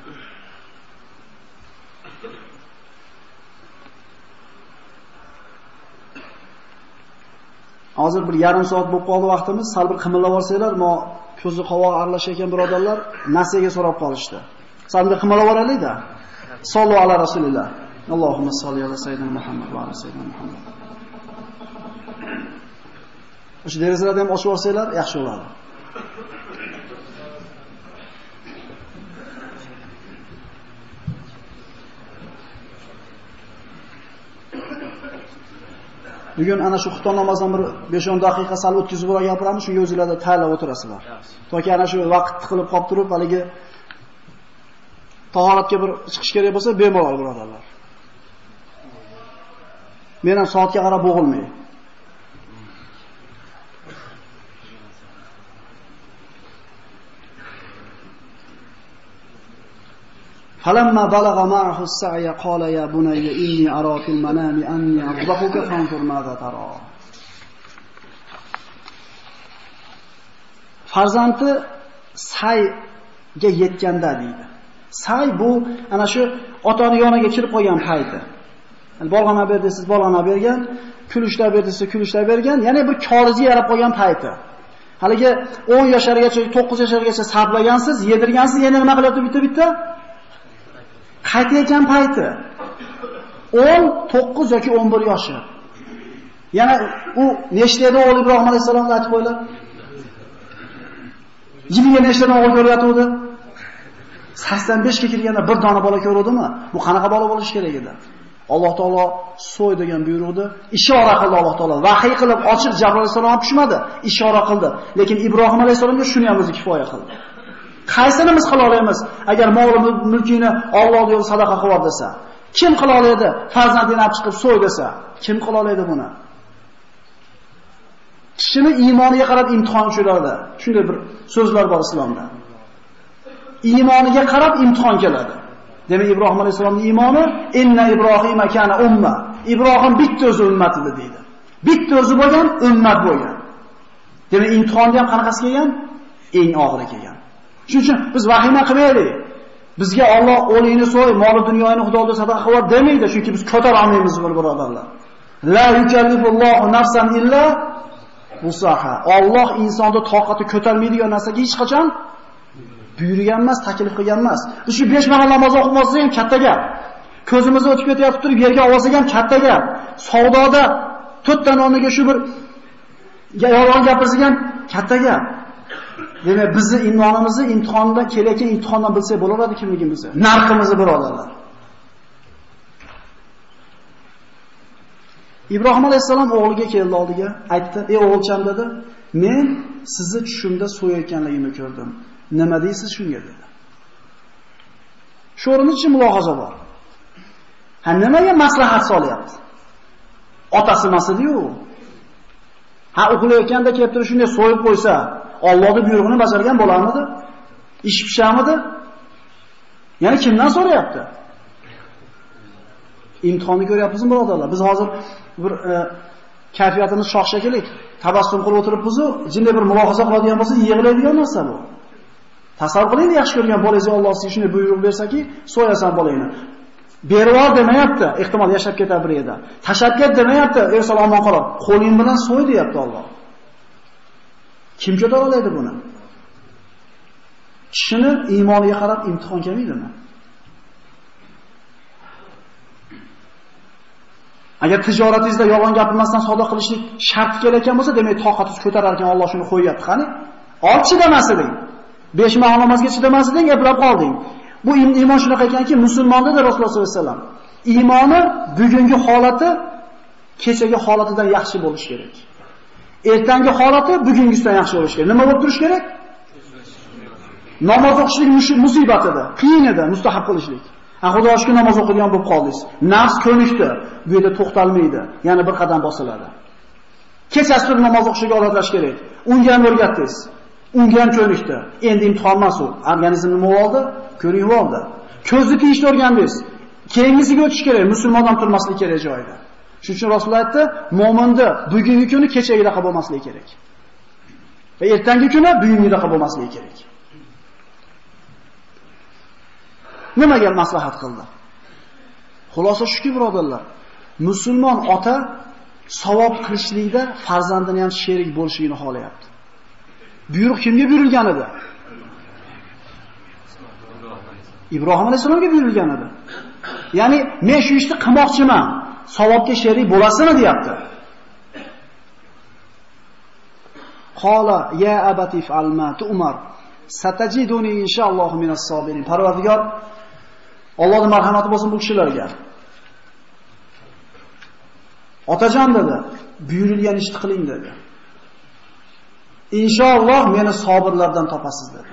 Hozir bir yarim soat bo'lib qoldi vaqtimiz. Sal bir qimillab olsanglar, mo ko'zi qovoq aralashayotgan birodarlar nasiyaga so'rab qolishdi. Sal bir qimillab olaylik-da. Sollu ala rasulillah. Allohumma solli ala sayyidina Muhammad va ala sayyidina Muhammad. O'sha derazalarni ham ochib olsanglar yaxshi bo'ladi. Bugun ana shu xufton namozidan bir besh o'n daqiqa sal o'tkazib bo'lgan gaplarni shunga o'zingizlar tayyorlab o'tirasizlar. Toki ana shu vaqt tiqilib qolib turib, haligi tahoratga bir chiqish kerak bo'lsa, bemalol birodarlar. Men ham soatga qarab bo'g'ilmay. فلما بلغ معه السعي قال يا بني إني أرى في المنام أني أذبحك فانظر ماذا ترى. Farzandi sayga yetganda deydi. Say bu ana shu otani yoniga kirib qolgan payti. Bolg'ana ber desiz, bolg'ana bergan, kulishlar ber desiz, kulishlar bergan, ya'ni bir korizi yarab qolgan payti. Haligi o'n yoshlargacha, to'qqiz yoshlargacha sablagansiz, yedirgansiz, yana nima qilyapti bitta-bitta? Qaytayotgan payti. o'n to'qqiz yoki o'n bir yoshi. Yana u nechta edi o'g'il Ibrohim alayhisalomga aytib qo'ylar. yigirma nechtadan o'g'il ko'ryapti? sakson besh ga kirganda bir dona bola ko'rdimi? Bu qanaqa bola bo'lishi kerak edi? Alloh taolo so'y degan buyruqni ishora qildi Alloh taolo. Vahiy qilib ochiq Jabroil alayhisalom tushmadi, ishora qildi. Lekin Ibrohim alayhisalomga shuni ham o'zi kifoya qildi. Qaysinimiz qila olamiz agar mol mulkini Alloh yo'lida sadaqa qilib desa? Kim qila oladi? Farzandini olib chiqib so'y desa, kim qila oladi buni? Kishini iymoniga qarab imtihon tushiradi. Shunday bir so'zlar bor islomda. Iymoniga qarab imtihon keladi. Demak, Ibrohim alayhisolamning iymoni inna Ibrohima kana umma. Ibrohim bitta o'zi ummat edi deydi. Bitta o'zi bo'lgan, ummat bo'lgan. Demak, imtihonga ham qanaqasi kelgan? Eng og'iri kelgan. Shuning uchun biz vahima qilmaylik. Bizga Alloh o'lingni so'y, mol dunyoyini Xudoga sadaqa qilib demaydi, chunki biz ko'tara olmaymiz bu birodarlar. La yukallifullohu nafsan illa wusaha. Alloh insonni toqati ko'tarmaydigan narsaga hech qachon buyurgan emas, taklif qilgan emas. Biz shu besh mahal namoz o'qimoqsa ham katta gap. Ko'zimizni o'tib ketayotib turib yerga ovozga ham katta gap. Savdoda to'rtta noniga shu bir yolg'on gapirsak ham katta gap. Demak, bizni iymonimizni imtihondan kelayotgan imtihondan bilsak bo'laradi kimligimizni, narximizni birodarlar. Ibrohim alayhisalom o'g'liga keldi oldiga, aytdi: "Ey o'g'ilcham" dedi, "Men sizni tushimda so'yayotganligimni ko'rdim. Nima deysiz shunga?" dedi. Shu o'rinda chi mulohaza bor. Ha, nimaga maslahat solyapti? Otasi masidi-yu. Ha, uxlayotganda kelib turib shunday so'yib qo'ysa, Allohning buyrug'ini bajargan bo'larmidi? Ish pishamidi? Ya'ni kimdan so'rayapti? Imtihonni ko'ryapmizmi birodarlar? Biz hozir bir e, kayfiyatimiz shoh shekillik, tabassum qilib o'tiribmiz-ku, jinday bir mulohaza qiladigan bo'lsa, yig'laydigan narsa bu. Tasavvur qiling, yaxshi ko'rgan bolangiz Alloh sizga shunday buyruq bersaki, so'yasan bolangni. Berib ol demayapti, ehtimol yashab ketar bir yerda. Tashab ket demayapti, ey salomon qilib, qo'ling bilan so'y deyapti Alloh. Kim ko'tara oladi buni? Kishini iymoniga qarab imtihon kelmaydimi? Agar tijoratingizda yolg'on gapirmasdan savdo qilishlik shart kelayotgan bo'lsa, demak toqatingiz ko'tarar ekan, Alloh shuni qo'yyapti. Qani? Ol chidamas eding. besh mahal namozga chidamas eding, eplab qolding. Bu iymon shunaqa ekanki, musulmon dedi Rasululloh sollallohu alayhi vasallam. Iymoni bugungi holati kechagi holatidan yaxshi bo'lishi kerak. Ertangi holati bugungisidan yaxshi bo'lishi kerak. Nima bo'lib turish kerak? namoz o'qishlik musibat edi, qiyin edi, mustahab qilishlik. Ha, Xudo shukr namoz o'qigan bo'lib qoldingiz. Nafs ko'nikdi, bu yerda to'xtalmaydi, yana bir qadam bosiladi. Kechasi turib namoz o'qishga odatlash kerak. Unga ham o'rgatdingiz. Unga ham ko'nikdi. Endi imtihon emas u. Organizm nima bo'ldi? Ko'rinib oldi. Ko'zni tiyishni o'rgandingiz. Keyingisiga o'tish kerak, musulmon ham turmaslik kerak joyida. Shuning uchun Rasululloh aytdi, mo'minda bugungi kuni kechagidaqa bo'lmasligi kerak. Va ertangi kuni bugungidaqa bo'lmasligi kerak. Nimaga maslahat qildi? Xulosa shuki, birodarlar, musulmon ota savob qilishlikda farzandini ham sherik bo'lishini xohlayapti. Buyruq kimga buyurilgan edi? Ibrohim alayhisolamga buyurilgan edi. Ya'ni men shu ishni qilmoqchiman, savobga sherik bo'lasizmi deyapti. Qala ya abati fa'al ma tu'mar satajiduni inshaalloh minas sobirin. Parvardigor, Allohning marhamati bo'lsin bu kishilarga. Otajon dedi, buyurilgan ishni qiling dedi. Inshaalloh meni sabirlardan topasiz dedi.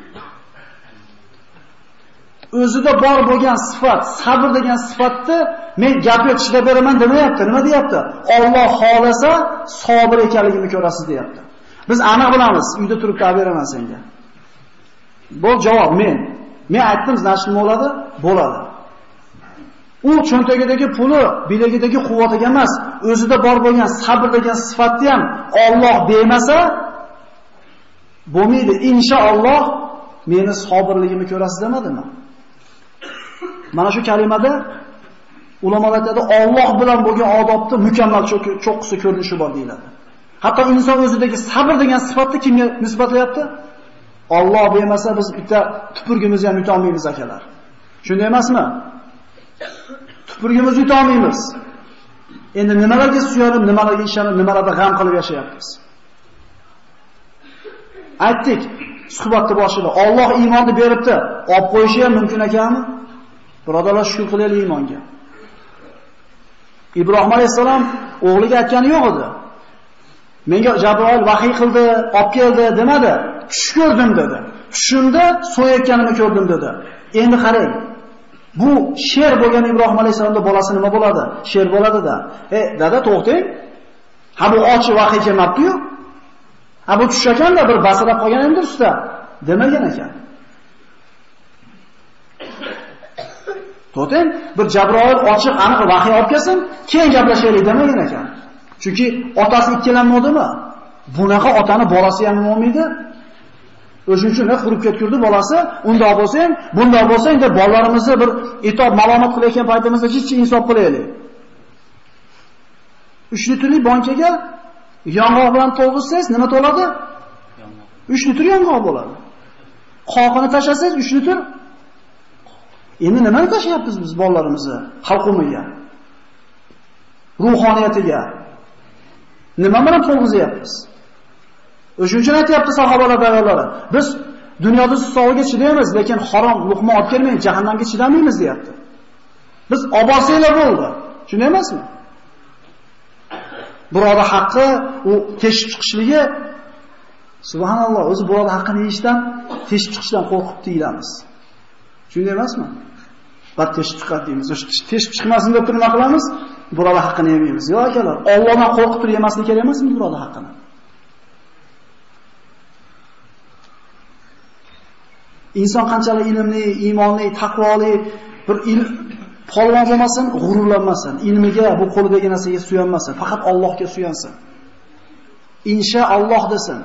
O'zida bor bo'lgan sifat, sabr degan sifatni men gapga chidab beraman demayapti. Nima deyapti? Alloh xolasa sabr ekanligini ko'rasiz deyapti. Biz aniq bilamiz, uyda turib ta'bir beraman senga. Bu javob men. Men aytdim, nashim bo'ladi, bo'ladi. U cho'ntagidagi puli, bilagidagi quvvatiga emas, o'zida bor bo'lgan sabr degan sifatni ham Alloh bermasa bo'lmaydi. Inshaalloh meni sabirligimni ko'rasiz demadimi? Mana shu kalimada ulamolar aytadi, Alloh bilan bo'lgan odobni mukammal cho'qqisi ko'rinishi bor deyiladi. Hatto inson o'zidagi sabr degan sifatni kimga nisbatlayapti? Alloh bermasa biz bitta tupurgimizni ham yuta olmaymiz akalar. Shunday emasmi? Tupurgimizni yuta olmaymiz. Endi nimalarga suyanib, nimalarga ishonib, nimalarda g'am qilib yashayapmiz? Aytdik suhbatda boshida, Alloh iymonni beribdi, olib qo'yishi ham mumkin ekanmi? Birodarlar, shukr qilaylik iymonga. Ibrohim alayhisalom o'g'liga aytgani yo'q edi. Menga Jabroil vahiy qildi, olib keldi demadi. Tush ko'rdim dedi. Tushimda so'yayotganimni ko'rdim dedi. Endi qarang. Bu sher bo'lgan Ibrohim alayhisalomda bolasi nima bo'ladi? Sher bo'ladi-da. E, dada to'xtang. Ha bu ochi vahiy kelmabdi-yu. Ha bu tush ekanda bir basirab qolgan endi usta demagan ekan. To'xtang, bir Jabroil ochiq aniq vahiy olib kelsin, keyin gaplashaylik demagan ekan. Chunki otasi ikkilanmadimi? Bunaqa otani bolasi ham olmaydi. O'shuning uchun qurib ketgurdi bolasi, undoq bo'lsang, bundoq bo'lsang deb bolalarimizni bir itob malomat qilayotgan paytimizda jichchi insof qilaylik. uch litrli bankaga yong'oq bilan to'ldirsangiz nima to'ladi? uch litr yong'oq bo'ladi. Qoqini tashlasangiz uch litr. Endi nimani tashlayapmiz biz bolalarimizni xalqumiga? Ruhoniyatiga. Nima bilan to'lg'izyapmiz? O'shuning uchun aytayapti sahobalar ayollar, biz dunyoda sog'iga chidaymiz, lekin harom luqma olib kelmay jahannamga chidamaymiz deyapti. Biz obosanglar bo'ldi. Shunday emasmi? Biroda haqqi u teshib chiqishligi subhanalloh, o'zi biroda haqqini yeyishdan, teshib chiqishdan qo'rqib deyilamiz. Shunday emasmi? Bat teshib chiqadi deymiz. O'sha teshib chiqmasin deb turib nima qilamiz? Biroda haqqini yemaymiz. Yo'q akalar, Allohdan qo'rqib turib yemaslik kerak emasmi biroda haqqini? Inson qanchalik ilmli, iymonli, taqvoli, bir ilm polvon bo'lmasin, g'ururlanmasin, ilmiga, bu qo'lidagi narsaga suyanmasin, faqat Allohga suyansin. Inshaalloh desin.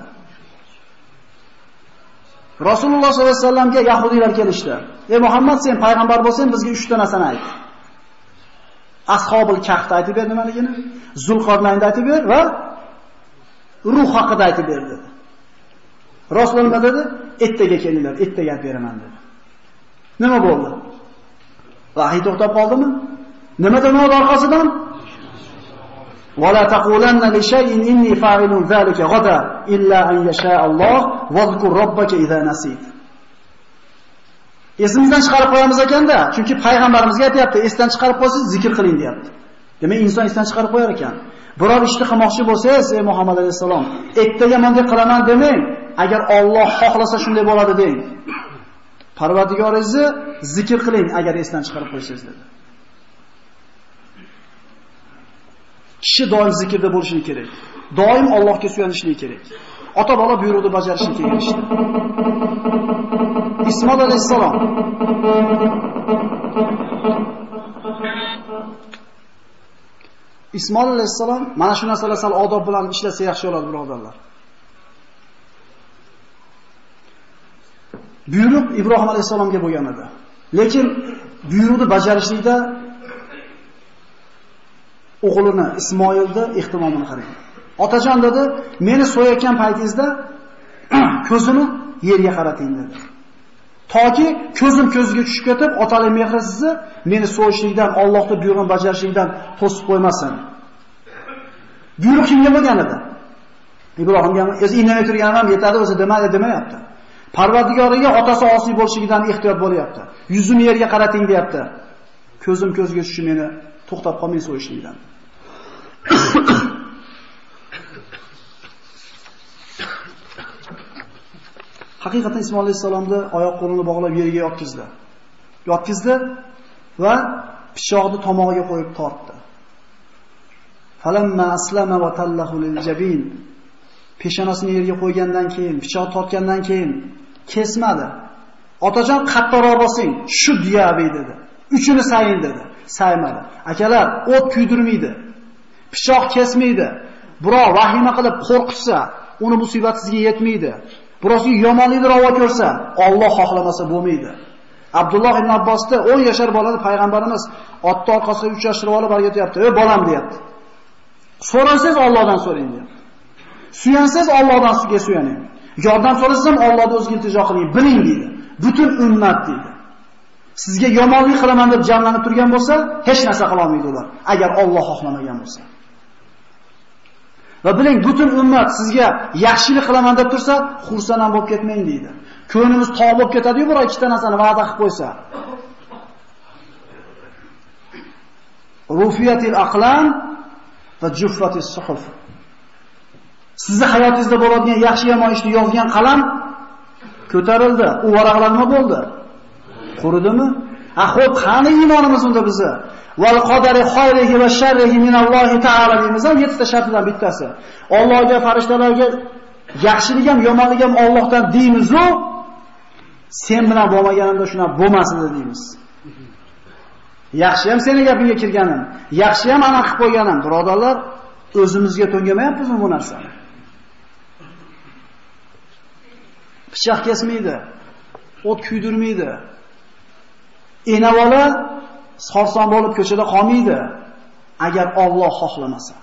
Rasululloh sollallohu alayhi vasallamga yahudiylar kelishdi. "Ey Muhammad, sen payg'ambar bo'lsang, bizga uch ta narsani ayt." Ashobul kahfni aytib ber nimaligini, Zulqarnaynni aytib ber va ruh haqida aytib ber dedi. Rasululloh nima dedi? Ertaga kelinglar, ertaga aytib beraman dedi. Nima bo'ldi? Vahiy to'xtab qoldimi? Nima demadi orqasidan? "Wala taqulanna li shay'in inni fa'ilun zalika ghadan illa an yasha Alloh wazkur robbaka idza nasit." Esimizdan chiqarib qo'yamiz ekanda, chunki payg'ambarimizga aytayapti, esdan chiqarib qo'ysangiz zikr qiling deyapti. Demak, inson esdan chiqarib qo'yar ekan. Biror ishni qilmoqchi bo'lsangiz, ey Muhammad alayhisalom, ertaga bunday qilaman demang. Agar Alloh xohlasa shunday bo'ladi deng. Parvardigoringizni zikr qiling agar esdan chiqarib qo'ysangiz dedi. Kishi doim zikrda bo'lishi kerak. Doim Allohga suyanishligi kerak. Ota-bola buyruqni bajarishga kelishdi. Ismoil alayhisalom Ismoil alayhisalom mana shu narsalar sal odob bilan ishlasa yaxshi bo'ladi, birodarlar. Buyruq Ibrohim alayhisalomga bo'lgan edi. Lekin buyruqni bajarishlikda o'g'lini Ismoilni ehtimomini qarang. Otajon dedi, meni so'yayotgan paytingizda ko'zimni yerga qarating dedi. Toki ko'zim ko'zga tushib ketib, otalik mehri sizni meni so'yishlikdan, Allohning buyrug'ini bajarishlikdan to'sib qo'ymasin. Buyruq kimga bo'lgan edi? Ibrohimga. O'zi indamay turganim ham yetadi, o'zi demadi demayapti. Parvardigoriga otasi osiy bo'lishligidan ehtiyot bo'lyapti. Yuzimni yerga qarating deyapti. Ko'zim ko'zga tushishi meni to'xtab qolmay so'yishlikdan. Haqiqatan Ismoil alayhisalomni oyoq qo'lini bog'lab yerga yotkizdi. Yotkizdi va pichoqni tomog'iga qo'yib tortdi. Falamma aslama va tallahu liljabin. Peshonasini yerga qo'ygandan keyin, pichoq tortgandan keyin kesmadi. Otajon qattiqroq bosing, shu diyabi dedi. Uchini sayin dedi. Saymadi. Akalar, o't kuydirmaydi. Pichoq kesmaydi. Birov vahima qilib qo'rqitsa, uni musibat sizga yetmaydi. Biroz yomonlikni ravo ko'rsa, Alloh xohlamasa bo'lmaydi. Abdulloh ibn Abbosda o'n yashar bolani payg'ambarimiz otni orqasiga uchashtirib olib o'rgatyapti. "Ey bolam" deyapti. So'rasangiz Allohdan so'rang deyapti. Suyansangiz Allohdan sizga suyaning. Yordam so'rasangiz ham Allohdan o'zga iltijo qiling, biling deydi. Butun ummat deydi. Sizga yomonlik qilaman deb jamlanib turgan bo'lsa, hech narsa qila olmaydi ular, agar Alloh xohlamagan bo'lsa. Va biling, butun ummat sizga yaxshilik qilaman deb tursa, xursand ham bo'lib ketmang deydi. Ko'nglimiz tog' bo'lib ketadi-yu, biror ikkita narsani va'da qilib qo'ysa. Rufiyatil aqlam va juffatis suhuf. Sizni hayotingizda bo'ladigan yaxshi yomon ishni yozgan qalam ko'tarildi. U varaqlar nima bo'ldi? Quridimi? Ha, xo'p, qani iymonimiz unda bizni? Val qadari xayrihi va sharrihi minallohi ta'ala deymiz. yettita shartdan bittasi. Allohga, farishtalarga yaxshilik ham, yomonlik ham Allohdan deymiz-u, sen bilan bo'lmaganimda shuna bo'lmasin deymiz. Yaxshi ham seni gapingga kirganim, yaxshi ham ana qilib qo'yganim, birodarlar, o'zimizga to'ngamayapmizmi bu narsani? Pichoq kesmaydi, o't kuydirmaydi. Enavola sarson bo'lib ko'chada qolmaydi agar Alloh xohlamasa.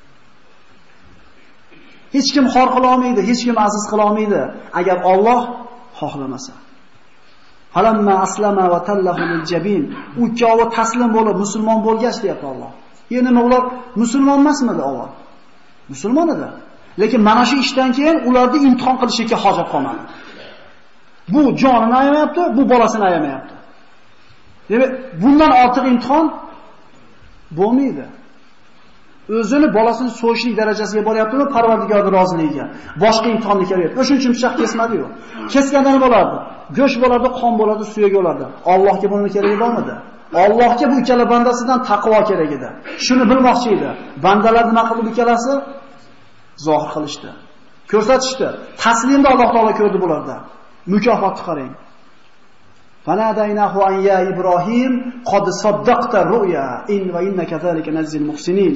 Hech kim xor qila olmaydi, hech kim aziz qila olmaydi agar Alloh xohlamasa. Falamma aslama va tallahu liljabin. U ikkovi taslim bo'lib musulmon bo'lgach deyapti Alloh. Yana nima ular musulmon emasmidi avval? Musulmon edi. Lekin mana shu ishdan keyin ularni imtihon qilishga hojat qolmadi. Bu jonini ayamayapti, bu bolasini ayamayapti. Demak, bundan ortiq imtihon bo'lmaydi. O'zini bolasini so'yishlik darajasiga boryaptimi Parvardigorning roziligiga. Boshqa imtihonni kerak. O'shuning uchun pichoq kesmadi-yu. Kesganda nima bo'lardi? Go'sht bo'lardi, qon bo'lardi, suyak bo'lardi. Allohga buning keragi bormidi? Allohga bu ikkala bandasidan taqvo kerak edi. Shuni bilmoqchi edi. Bandalar nima qildi ikkalasi? Zohir qilishdi. Ko'rsatishdi. Taslimda Alloh taolo ko'rdi bularda. Mukofotni qarang. Fanadaynahu an ya Ibrohim qad saddaqta ru'ya in va innaka zalika nazil muhsinin.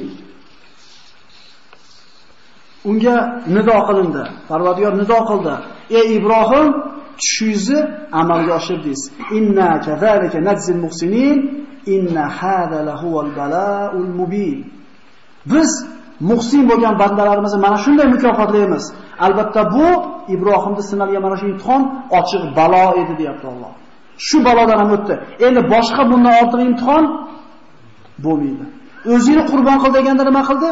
Unga nido qilindi. Parvardigor nido qildi. Ey Ibrohim, tushingizni amalga oshirdingiz. Inna kazalika nazil muhsinin inna hada lahuval bala'ul mubin. Biz muhsin bo'lgan bandalarimizni mana shunday mukofotlaymiz. Albatta bu Ibrohimning sinalgan mana shu imtihon ochiq balo edi deyapti Alloh. Shu balodan ham o'tdi. Endi boshqa bundan ortiq imtihon bo'lmaydi. O'zini qurbon qil deganda nima qildi?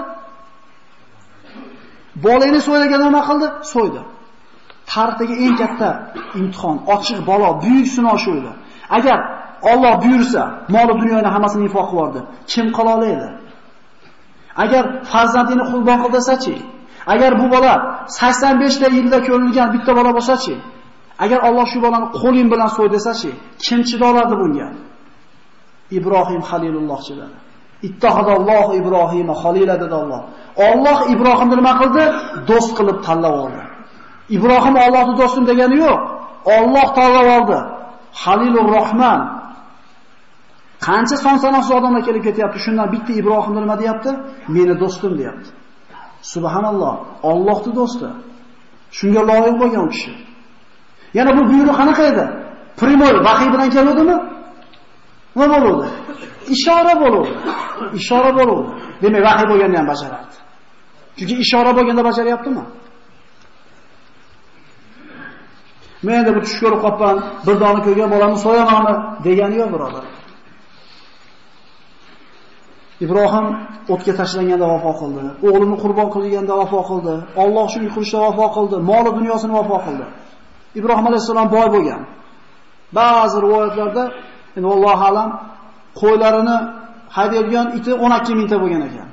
Bolani so'ylaganda nima qildi? So'ydi. Tarixdagi eng katta imtihon, ochiq balo, buyuk sinov shu edi. Agar Alloh buyursa, mol dunyoni hammasini infoq qildi, kim qila oladi? Agar farzandini qurbon qil desa-chi, agar bu bola sakson besh ta yilda ko'rilgan bitta bola bo'lsa-chi, Agar Alloh shu bolani qo'ling bilan so'y desa-chi, kim chidolardi bunga? Ibrohim Xalilulloh chidadi. Ittahadallohu Ibrohim Xalila dedi Alloh. Alloh Ibrohimni nima qildi? Do'st qilib tanlab oldi. Ibrohim Allohning do'stim degani yo'q. Alloh tanlab oldi. Xalilur Rahman. Qancha son sanoqsiz odamlar kelib ketyapti. Shundan bitta Ibrohimni nima deyapti? Meni do'stim deyapti. Subhanalloh, Allohning do'sti. Shunga loyiq bo'lgan kishi. Yana bu buyruq qanaqa edi? Primoy vahiy bilan keldimi? Nima bo'ldi? Ishora bo'ldi. Ishora bo'ldi. Demak, vahiy bo'lganda ham bajaradi. Chunki ishora bo'lganda bajaryaptimi? Men endi bu tush ko'rib qolgan, bir dona ko'rgan bolamni so'yamanmi degani yo'q, birodar. Ibrohim o'tga tashlanganda vafo qildi. O'g'lini qurbon qilganda vafo qildi. Alloh uchun qilishda vafo qildi. Mol va dunyosini vafo qildi. Ibrohim alayhisalom boy bo'lgan. Ba'zi rivoyatlarda, endi Alloh alam, qo'ylarini haydaydigan iti o'n ikki mingta bo'lgan ekan.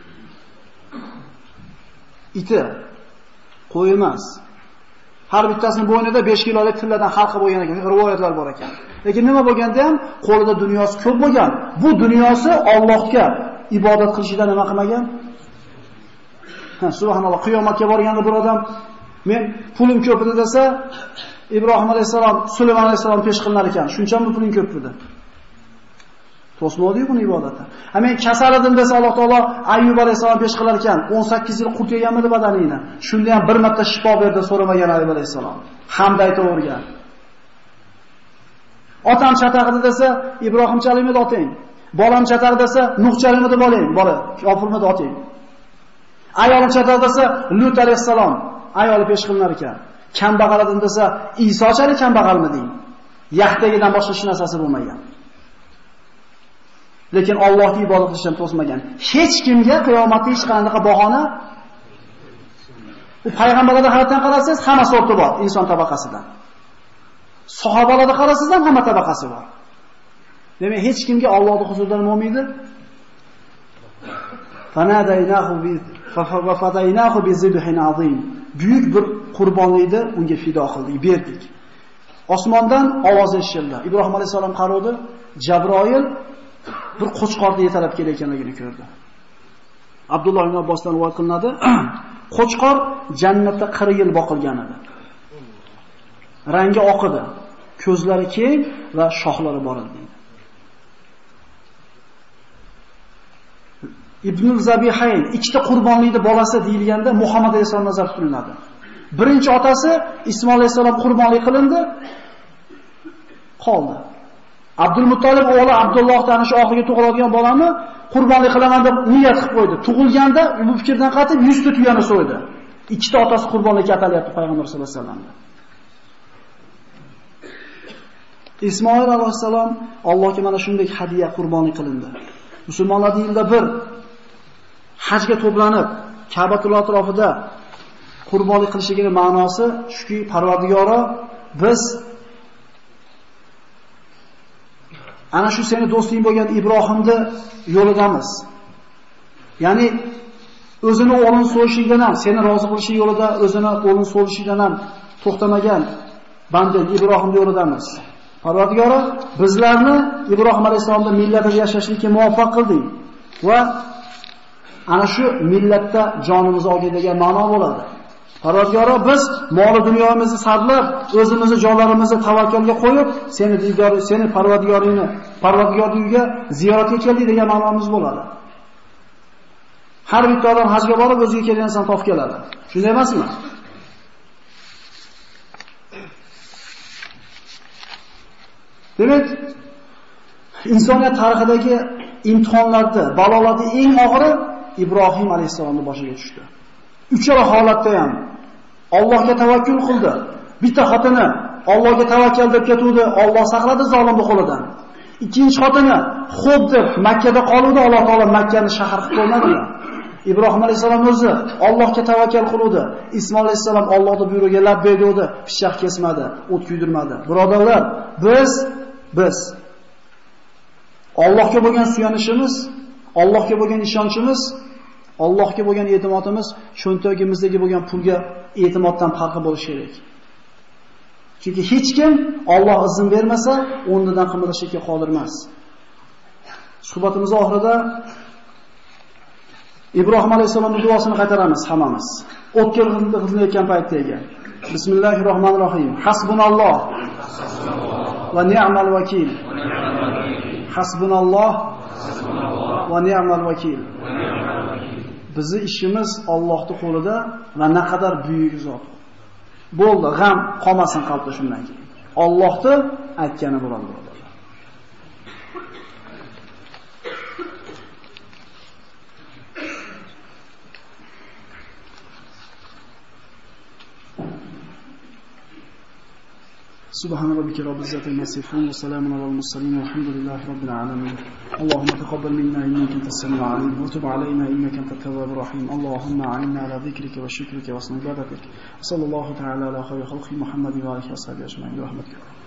Iti qo'y emas. Har bittasining bo'ynida besh kilolik tilladan halqa bo'lgan ekan, rivoyatlar bor ekan. Lekin nima bo'lganda ham qo'lida dunyosi ko'p bo'lgan. Bu dunyosi Allohga ibodat qilishidan nima qilmagan? Ha, subhanalloh, qiyomatga borganda bir odam men pulim ko'p edi desa, Ibrohim alayhisalom, Sulaymon alayhisalom pesh qilinar ekan. Shunchami puling ko'p edi? To'smadi buni ibodatda. Ha, men kasal edim desa Alloh taolo Ayyub alayhisalom pesh qilar ekan. o'n sakkiz yil qurt yeganmidi badaningni? Shunda ham bir marta shifo berdi so'ramagan Ayyub alayhisalom. Hamd aytavergan. Otam chataqdi desa, Ibrohimchalik edi oting. Bolam chataq desa, Nuhchalik edi bolang, bola, yopilmadi oting. Ayolim chataq desa, Lut alayhisalom ayoli pesh qilinar ekan. Kambag'al edim desa, Isochalik kambag'almiding? Yaxtagidan boshqa hech narsasi bo'lmagan. Lekin Allohga ibodat qilishdan to'smagan. Hech kimga qiyomatda hech qanday bahona u payg'ambarlarga hayotdan qarasangiz, hamma sorti bor inson tabaqasidan. Sahobalarga qarasangiz ham hamma tabaqasi bor. Demak, hech kimga Allohning huzuridan bo'lmaydi. Fanadaynahu bi fa fadaynahu bi zibhin azim. Buyuk bir qurbonlikni unga fido qildik, berdik. Osmondan ovoz eshitildi. Ibrohim alayhisalom qaradi, Jabroil bir qo'chqorni yetalab kelayotganligini ko'rdi. Abdulloh ibn Abbosdan rivoyat qilinadi. Qo'chqor jannatda qirq yil boqilgan edi. Rangi oq edi, ko'zlari keng va shoxlari bor edi. Ibnul Zabihayn ikkita qurbonlikning bolasi deyilganda Muhammad alayhisalom nazarda tutiladi. Birinchi otasi Ismoil alayhisalom qurbonlik qilindi, qoldi. Abdul Muttolib o'g'li Abdullohdan ana shu oxirgi tug'iladigan bolani qurbonlik qilaman deb niyat qilib qo'ydi. Tug'ilganda bu fikrdan qatib yuz ta tuyani so'ydi. Ikkita otasi qurbonlikka atalyapti payg'ambar sollallohu alayhi vasallam. Ismoil alayhisalom Allohga mana shunday hadiya qurbonlik qilindi. Musulmonlar yilda bir hajga to'planib Ka'batulloh atrofida qurbonlik qilishining ma'nosi shuki, Parvardigoro, biz ana shu seni do'sting bo'lgan Ibrohimni yo'lidamiz. Ya'ni o'zini o'g'lini so'yishidan ham, seni rozi qilish yo'lida o'zini o'g'lini so'yishidan ham to'xtamagan banda Ibrohimning yo'lidamiz. Parvardigoro, bizlarni Ibrohim alayhisolamning millatida yashashlikka muvaffaq qilding va ana shu millatda jonimizni olgin degan ma'no bo'ladi. Parvardigoro, biz mol dunyomizni sarflab, o'zimizni jonlarimizni tavakkalga qo'yib, seni diydor, seni Parvardigoringni, Parvardigorning uyiga ziyoratga keldik degan ma'nomiz bo'ladi. Har bitta odam hajga borib o'ziga kelgan narsani topib keladi. Shunday emasmi? Demak, insoniyat tarixidagi imtihonlarda, balolarning eng og'iri Ibrohim alayhisolamning boshiga tushdi. Uchala holatda ham Allohga tavakkul qildi. Bitta xotini Allohga tavakkal deb ketuvdi, Alloh saqladi zolimning qo'lidan. Ikkinchi xotini xo'p deb Makka da qoluvdi, Alloh taolo Makkani shahar qilib qo'ymadi. Ibrohim alayhisalom o'zi Allohga tavakkal qiluvdi. Ismoil alayhisalom Allohning buyrug'iga labbay dedi, pichoq kesmadi, o't kuydirmadi. Birodarlar, biz biz Allohga bo'lgan suyanishimiz, Allohga bo'lgan ishonchimiz, Allohga bo'lgan e'timodimiz cho'ntagimizdagi bo'lgan pulga e'timoddan farqi bo'lishi kerak. Chunki hech kim Alloh izn bermasa, o'rnidan qimirlashga qodir emas. Suhbatimiz oxirida Ibrohim alayhisolamning duosini qaytaramiz hammamiz. O'tkir qilinayotgan paytdagi. Bismillahirrohmanirrohim. Hasbunalloh va ni'mal vakil. Hasbunalloh va ni'mal vakil. Bizi ishimiz Allohning qo'lida va naqadar buyuk zot. Bo'ldi, g'am qolmasin qalbda shundan keyin. Allohning aytgani bo'ladi. سبحان ربك رب العزة عما يصفون وسلام على المرسلين والحمد لله رب العالمين. اللهم تقبل منا إنك أنت السميع العليم وتب علينا إنك أنت التواب الرحيم. اللهم أعنا على ذكرك وشكرك وحسن عبادتك. صلى الله تعالى على خير خلق محمد وآله وصحبه أجمعين برحمتك.